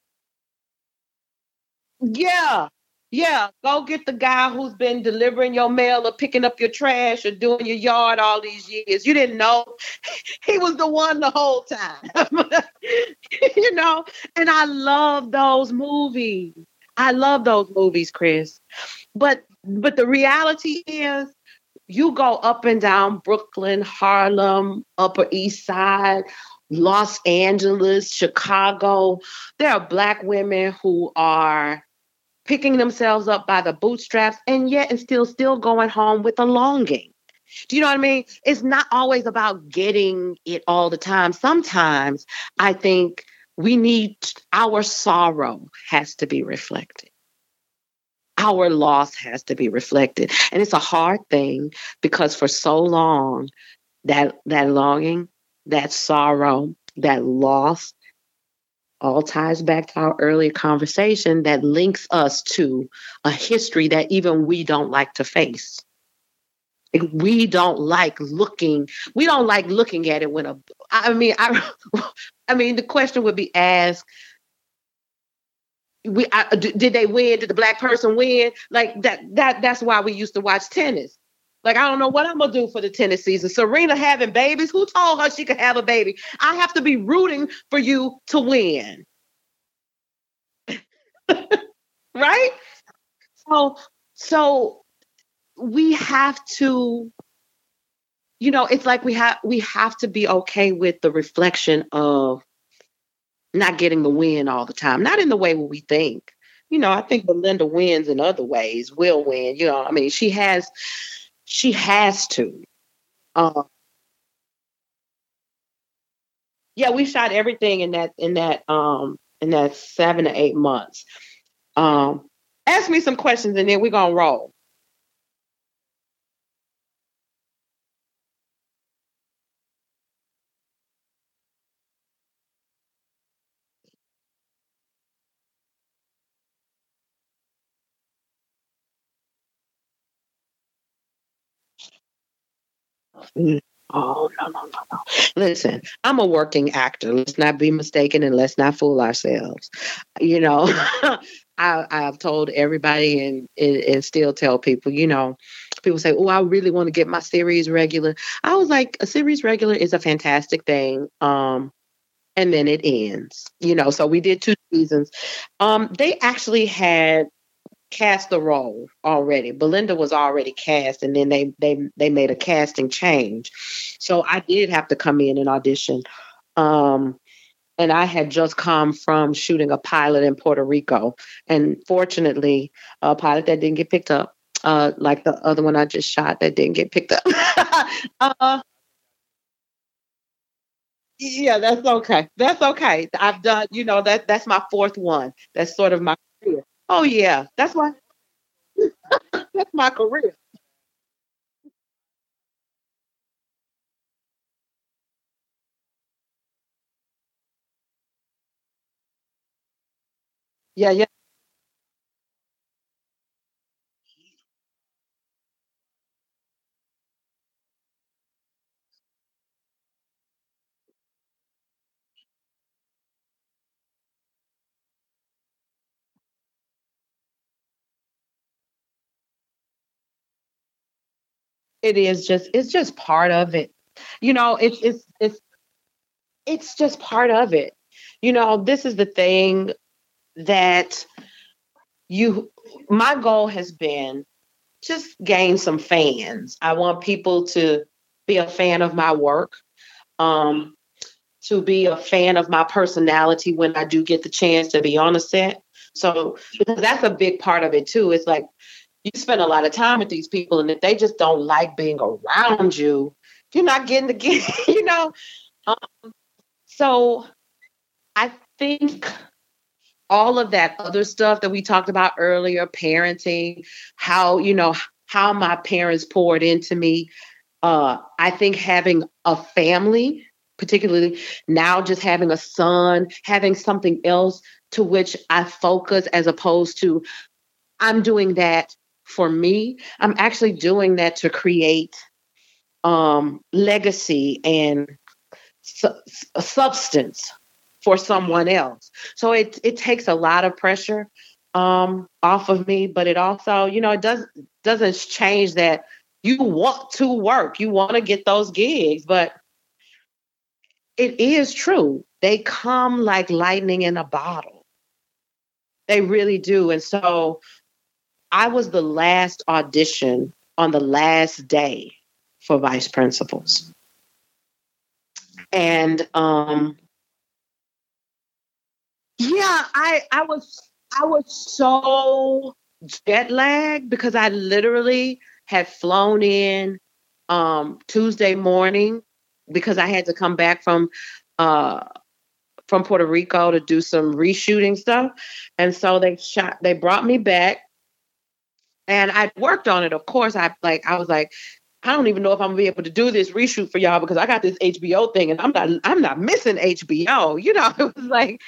yeah. Yeah, go get the guy who's been delivering your mail or picking up your trash or doing your yard all these years. You didn't know he was the one the whole time. you know, and I love those movies. I love those movies, Chris. But but the reality is you go up and down Brooklyn, Harlem, Upper East Side, Los Angeles, Chicago. There are Black women who are picking themselves up by the bootstraps and yet and still still going home with a longing. Do you know what I mean? It's not always about getting it all the time. Sometimes I think we need our sorrow has to be reflected. Our loss has to be reflected. And it's a hard thing because for so long that that longing, that sorrow, that loss all ties back to our earlier conversation that links us to a history that even we don't like to face. We don't like looking. We don't like looking at it when a. I mean, I. I mean, the question would be asked. We I, did they win? Did the Black person win? Like that. That that's why we used to watch tennis. Like I don't know what I'm gonna do for the tennis season. Serena having babies. Who told her she could have a baby? I have to be rooting for you to win. right? So, so we have to, you know, it's like we have we have to be okay with the reflection of not getting the win all the time, not in the way we think. You know, I think Belinda wins in other ways, will win. You know, I mean, she has, she has to. Um, yeah, we shot everything in that in that um in that seven to eight months. Um, ask me some questions and then we're gonna roll. Mm. Oh, no, no, no, no. Listen, I'm a working actor. Let's not be mistaken and let's not fool ourselves. You know, I, I've told everybody and, and, and still tell people, you know, people say, oh, I really want to get my series regular. I was like, a series regular is a fantastic thing. Um, and then it ends, you know, so we did two seasons. Um, they actually had cast the role already. Belinda was already cast, and then they they they made a casting change. So I did have to come in and audition. Um, and I had just come from shooting a pilot in Puerto Rico, and fortunately, a pilot that didn't get picked up, uh, like the other one I just shot that didn't get picked up. uh, yeah, that's okay. That's okay. I've done, you know, that that's my fourth one. That's sort of my career. Oh yeah, that's why that's my career. Yeah, yeah. It is just it's just part of it. You know, it's it's it's it's just part of it. You know, this is the thing that you my goal has been just gain some fans. I want people to be a fan of my work. Um to be a fan of my personality when I do get the chance to be on a set. So because that's a big part of it too. It's like you spend a lot of time with these people, and if they just don't like being around you, you're not getting the gig, you know. Um, so I think all of that other stuff that we talked about earlier, parenting, how you know how my parents poured into me. Uh, I think having a family, particularly now, just having a son, having something else to which I focus as opposed to I'm doing that for me. I'm actually doing that to create um, legacy and su- substance for someone else. So it it takes a lot of pressure um, off of me, but it also, you know, it does doesn't change that you want to work, you want to get those gigs, but it is true. They come like lightning in a bottle. They really do. And so I was the last audition on the last day for vice principals. And um yeah, I I was I was so jet lagged because I literally had flown in um Tuesday morning because I had to come back from uh from Puerto Rico to do some reshooting stuff. And so they shot they brought me back and I worked on it. Of course, I like I was like, I don't even know if I'm gonna be able to do this reshoot for y'all because I got this H B O thing and I'm not I'm not missing H B O. You know, it was like,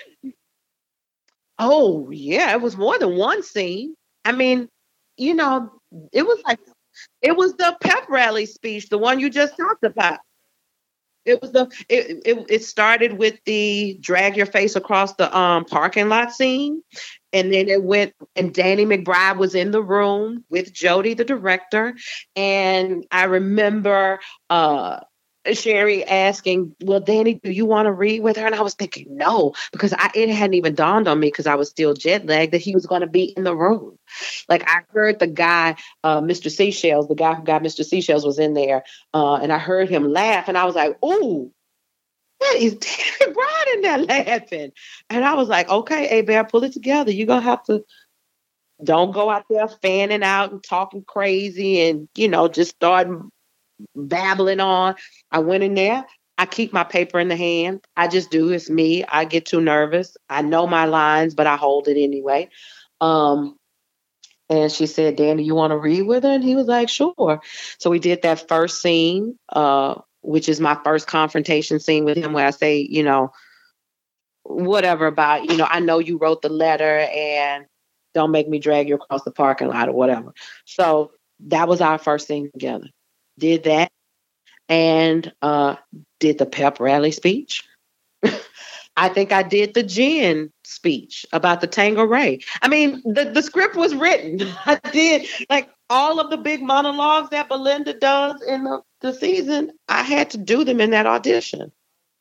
oh yeah, it was more than one scene. I mean, you know, it was like it was the pep rally speech, the one you just talked about. It was the it, it it started with the drag your face across the um parking lot scene. And then it went and Danny McBride was in the room with Jody, the director. And I remember uh Sherry asking, well, Danny, do you want to read with her? And I was thinking, no, because I it hadn't even dawned on me because I was still jet lagged that he was going to be in the room. Like I heard the guy, uh, mister Seashells, the guy who got mister Seashells was in there, uh, and I heard him laugh, and I was like, "Ooh, that is Danny McBride in there laughing." And I was like, "Okay, A Bear, pull it together. You're gonna have to don't go out there fanning out and talking crazy, and you know, just start babbling on." I went in there. I keep my paper in the hand. I just do. It's me. I get too nervous. I know my lines, but I hold it anyway. Um, and she said, Danny, you want to read with her? And he was like, sure. So we did that first scene, uh, which is my first confrontation scene with him where I say, you know, whatever about, you know, I know you wrote the letter and don't make me drag you across the parking lot or whatever. So that was our first scene together. Did that. and uh, did the pep rally speech. I think I did the Jen speech about the Tango Ray. I mean, the, the script was written. I did like all of the big monologues that Belinda does in the, the season. I had to do them in that audition.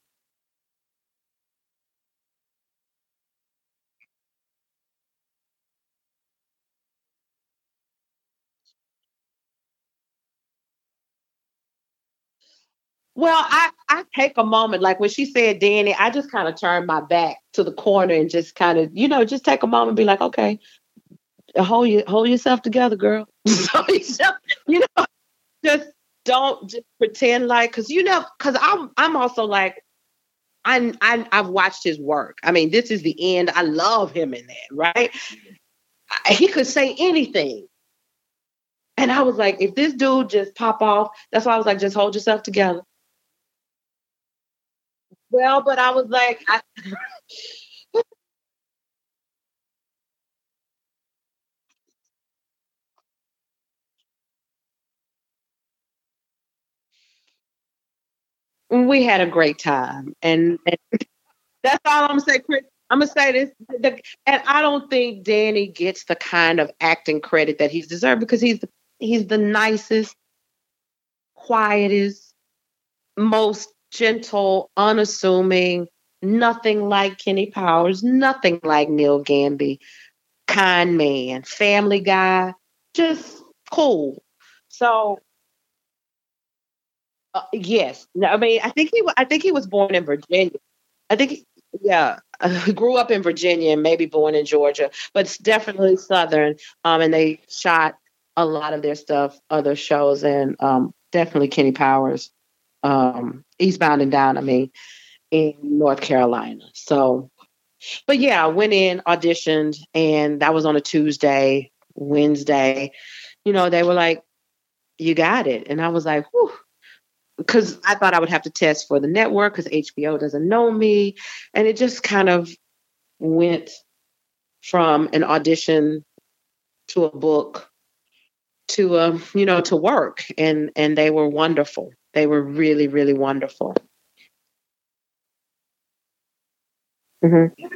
Well, I, I take a moment, like when she said Danny, I just kind of turned my back to the corner and just kind of, you know, just take a moment and be like, okay, hold you hold yourself together, girl. Hold yourself, you know, just don't just pretend like, because you know, because I'm I'm also like, I, I I've watched his work. I mean, this is the end. I love him in that, right? I, he could say anything. And I was like, if this dude just pop off, that's why I was like, just hold yourself together. Well, but I was like, I, we had a great time, and, and that's all I'm gonna say, Chris. I'm gonna say this, the, and I don't think Danny gets the kind of acting credit that he's deserved because he's the, he's the nicest, quietest, most gentle, unassuming, nothing like Kenny Powers, nothing like Neil Gamby, kind man, family guy, just cool. So uh, yes, no, I mean, I think he, wa- I think he was born in Virginia. I think, he- yeah, uh, grew up in Virginia and maybe born in Georgia, but it's definitely Southern. Um, and they shot a lot of their stuff, other shows, and um, definitely Kenny Powers, um, Eastbound and Down. I mean, in North Carolina. So, but yeah, I went in, auditioned, and that was on a Tuesday. Wednesday, you know, they were like, "You got it," and I was like, "Whew." Because I thought I would have to test for the network because H B O doesn't know me. And it just kind of went from an audition to a book to a, you know, to work. And and they were wonderful. They were really, really wonderful. Mhm.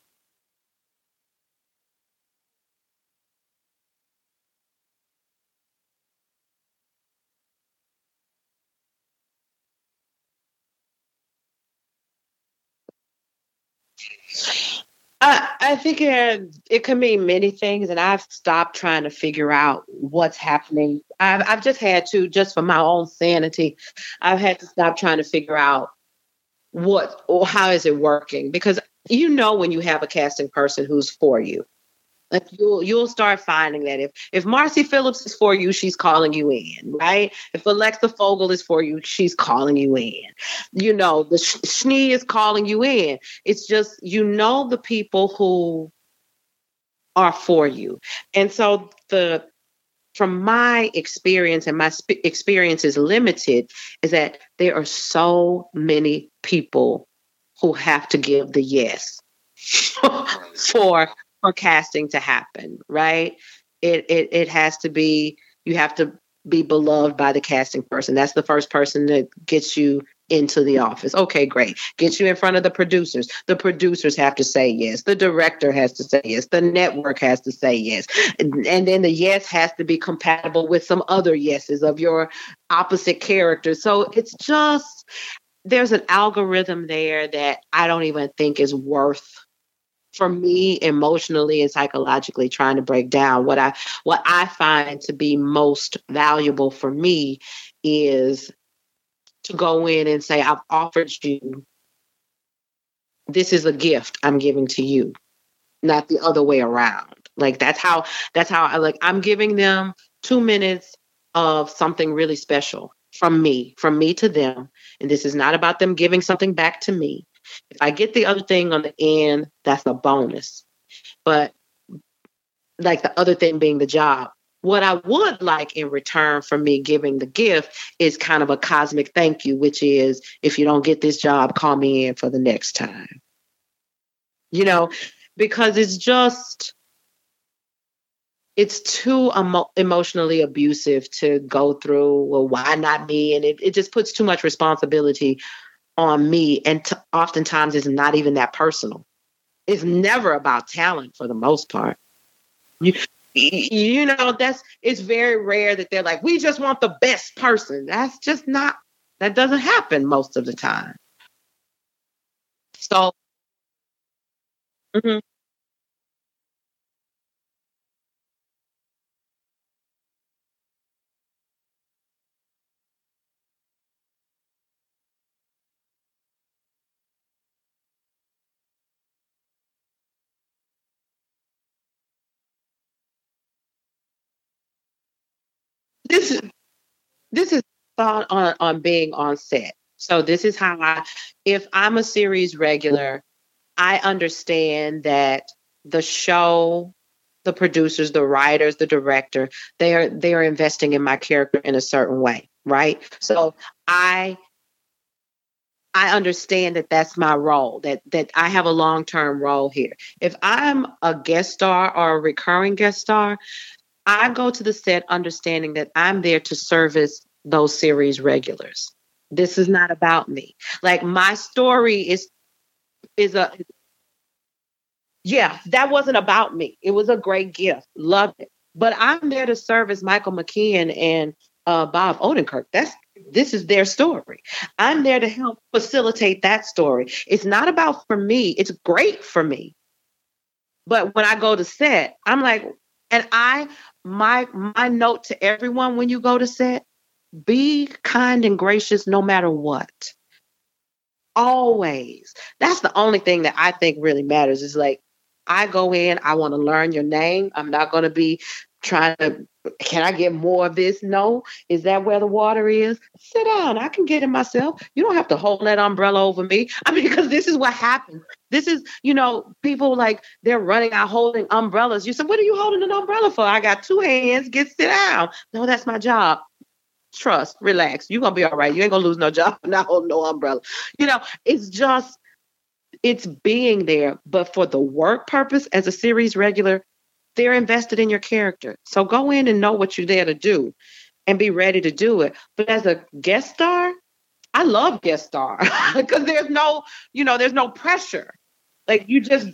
I, I think it, it can mean many things, and I've stopped trying to figure out what's happening. I've, I've just had to, just for my own sanity, I've had to stop trying to figure out what or how is it working because you know when you have a casting person who's for you. Like you'll you'll start finding that if if Marcy Phillips is for you, she's calling you in, right? If Alexa Fogel is for you, she's calling you in. You know, the sh- Schnee is calling you in. It's just you know the people who are for you, and so the from my experience and my sp- experience is limited, is that there are so many people who have to give the yes for for casting to happen, right? It it it has to be you have to be beloved by the casting person. That's the first person that gets you into the office. Okay, great. Get you in front of the producers. The producers have to say yes. The director has to say yes. The network has to say yes. And, and then the yes has to be compatible with some other yeses of your opposite characters. So it's just there's an algorithm there that I don't even think is worth for me emotionally and psychologically trying to break down. What I what I find to be most valuable for me is to go in and say, I've offered you, this is a gift I'm giving to you, not the other way around. Like that's how that's how I like I'm giving them two minutes of something really special from me, from me to them. And this is not about them giving something back to me. If I get the other thing on the end, that's a bonus. But like the other thing being the job. What I would like in return for me giving the gift is kind of a cosmic thank you, which is if you don't get this job, call me in for the next time. You know, because it's just it's too emo- emotionally abusive to go through. Well, why not me? And it, it just puts too much responsibility on me. And t- oftentimes it's not even that personal. It's never about talent for the most part. You, you know, that's, it's very rare that they're like, we just want the best person. That's just not, that doesn't happen most of the time. So, mhm. this is, this is thought on, on being on set. So this is how I, if I'm a series regular, I understand that the show, the producers, the writers, the director, they are they are investing in my character in a certain way, right? So I I understand that that's my role, that that I have a long-term role here. If I'm a guest star or a recurring guest star, I go to the set understanding that I'm there to service those series regulars. This is not about me. Like my story is is a yeah, that wasn't about me. It was a great gift. Loved it. But I'm there to serve as Michael McKean and uh, Bob Odenkirk. That's this is their story. I'm there to help facilitate that story. It's not about for me. It's great for me. But when I go to set, I'm like, and I my my note to everyone when you go to set, be kind and gracious no matter what. Always. That's the only thing that I think really matters is like, I go in, I want to learn your name. I'm not going to be trying to, can I get more of this? No. Is that where the water is? Sit down. I can get it myself. You don't have to hold that umbrella over me. I mean, because this is what happens. This is, you know, people like they're running out holding umbrellas. You said, what are you holding an umbrella for? I got two hands. Get sit down. No, that's my job. Trust, relax. You're gonna be all right. You ain't gonna lose no job for not holding no umbrella. You know, it's just it's being there, but for the work purpose as a series regular, they're invested in your character. So go in and know what you're there to do and be ready to do it. But as a guest star, I love guest star because there's no, you know, there's no pressure. Like you just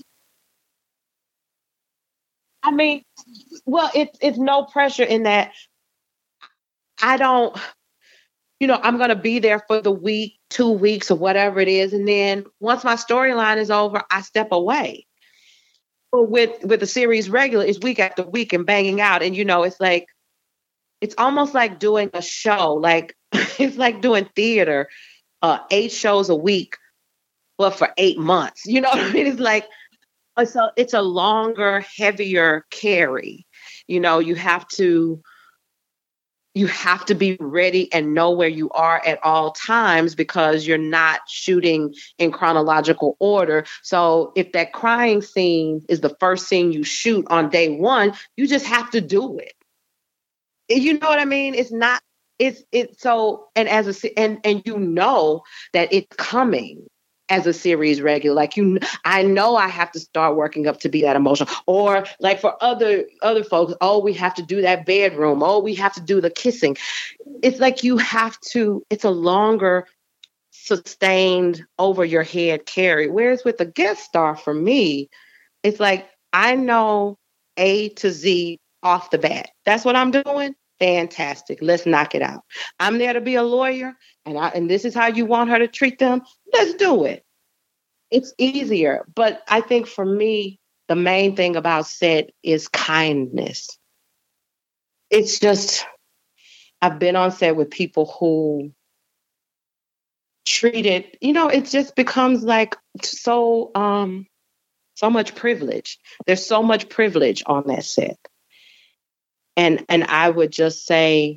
I mean, well, it's it's no pressure in that I don't you know, I'm going to be there for the week, two weeks, or whatever it is. And then once my storyline is over, I step away. But with with the series regular, it's week after week and banging out. And, you know, it's like, it's almost like doing a show. Like, it's like doing theater, uh, eight shows a week, but for eight months. You know what I mean? It's like, it's a, it's a longer, heavier carry. You know, you have to you have to be ready and know where you are at all times because you're not shooting in chronological order. So if that crying scene is the first scene you shoot on day one, you just have to do it. You know what I mean? It's not, it's, it's so, and as a, and, and you know that it's coming as a series regular. Like you, I know I have to start working up to be that emotional. Or like for other other folks, oh, we have to do that bedroom. Oh, we have to do the kissing. It's like you have to. It's a longer, sustained, over your head carry. Whereas with a guest star, for me, it's like I know A to Z off the bat. That's what I'm doing. Fantastic. Let's knock it out. I'm there to be a lawyer, and I, and this is how you want her to treat them. Let's do it. It's easier. But I think for me, the main thing about set is kindness. It's just, I've been on set with people who treat it, you know, it just becomes like so, um, so much privilege. There's so much privilege on that set. And, and I would just say,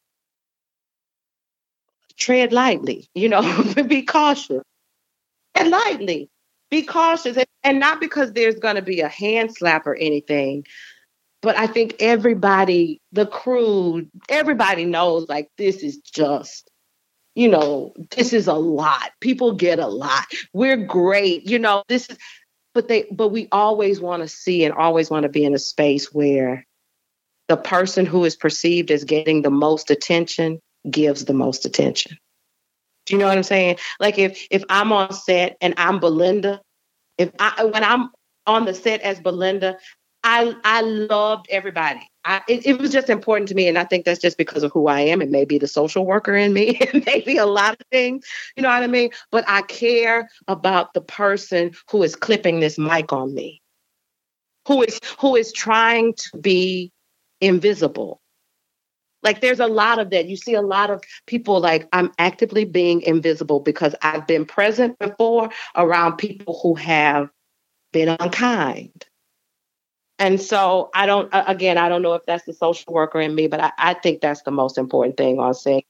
tread lightly, you know, be cautious. Tread lightly, be cautious. And, and not because there's going to be a hand slap or anything, but I think everybody, the crew, everybody knows like this is just, you know, this is a lot. People get a lot. We're great. You know, this is, but they, but we always want to see and always want to be in a space where the person who is perceived as getting the most attention gives the most attention. Do you know what I'm saying? Like if if I'm on set and I'm Belinda, if I when I'm on the set as Belinda, I I loved everybody. I, it, it was just important to me, and I think that's just because of who I am. It may be the social worker in me, it may be a lot of things, you know what I mean? But I care about the person who is clipping this mic on me, who is who is trying to be invisible. Like there's a lot of that. You see a lot of people like I'm actively being invisible because I've been present before around people who have been unkind. And so I don't, again, I don't know if that's the social worker in me, but I, I think that's the most important thing on saying.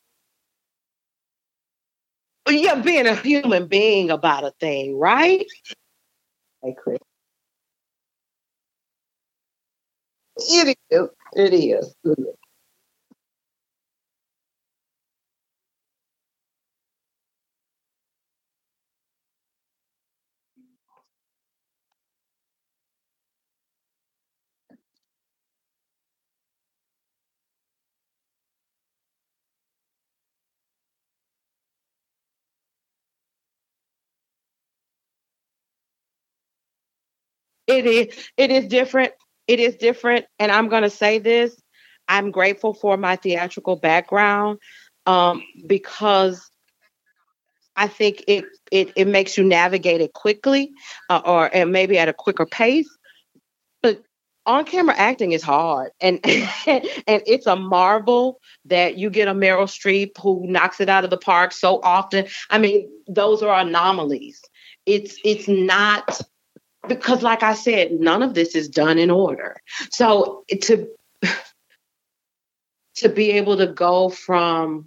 Yeah, being a human being about a thing, right? Hey, Chris. It is. It is. It is. It is different. It is different. And I'm going to say this. I'm grateful for my theatrical background um, because I think it, it it makes you navigate it quickly uh, or and maybe at a quicker pace. But on camera acting is hard, and and it's a marvel that you get a Meryl Streep who knocks it out of the park so often. I mean, those are anomalies. It's it's not because, like I said, none of this is done in order. So to to be able to go from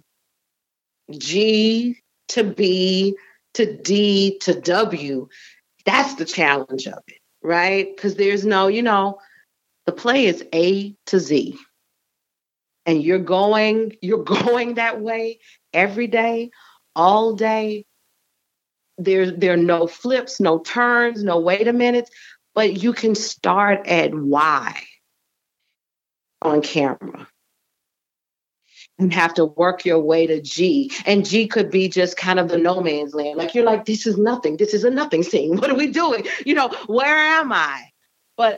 G to B to D to W, that's the challenge of it, right? Because there's no, you know, the play is A to Z. And you're going, you're going that way every day, all day. There, there are no flips, no turns, no wait a minute. But you can start at Y on camera and have to work your way to G. And G could be just kind of the no man's land. Like you're like, this is nothing. This is a nothing scene. What are we doing? You know, where am I? But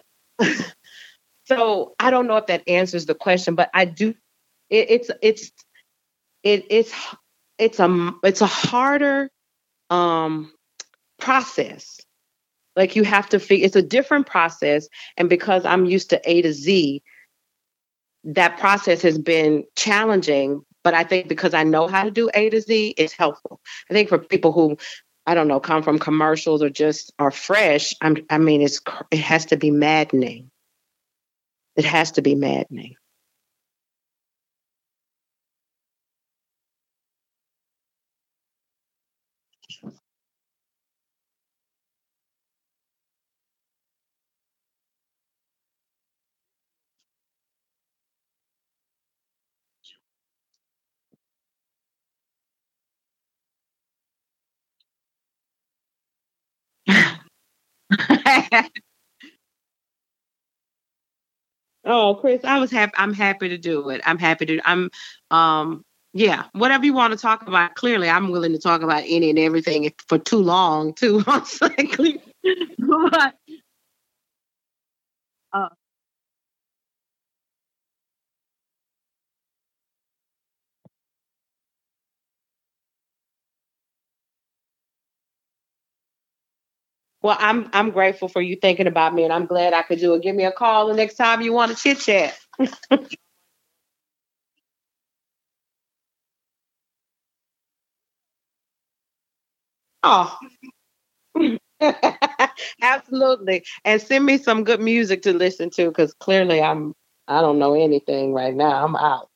so I don't know if that answers the question, but I do. It, it's it's it, it's it's a it's a harder um, process. Like you have to figure. It's a different process, and because I'm used to A to Z, that process has been challenging. But I think because I know how to do A to Z, it's helpful. I think for people who I don't know come from commercials or just are fresh, I'm, I mean, it's it has to be maddening. It has to be maddening. Oh, Chris, I was happy. I'm happy to do it. I'm happy to. I'm, um, yeah, whatever you want to talk about. Clearly, I'm willing to talk about any and everything if, for too long, too. Honestly. But, uh, well, I'm I'm grateful for you thinking about me, and I'm glad I could do it. Give me a call the next time you want to chit chat. Oh, absolutely. And send me some good music to listen to because clearly I'm I don't know anything right now. I'm out.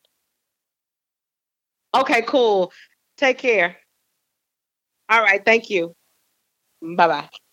Okay, cool. Take care. All right. Thank you. Bye bye.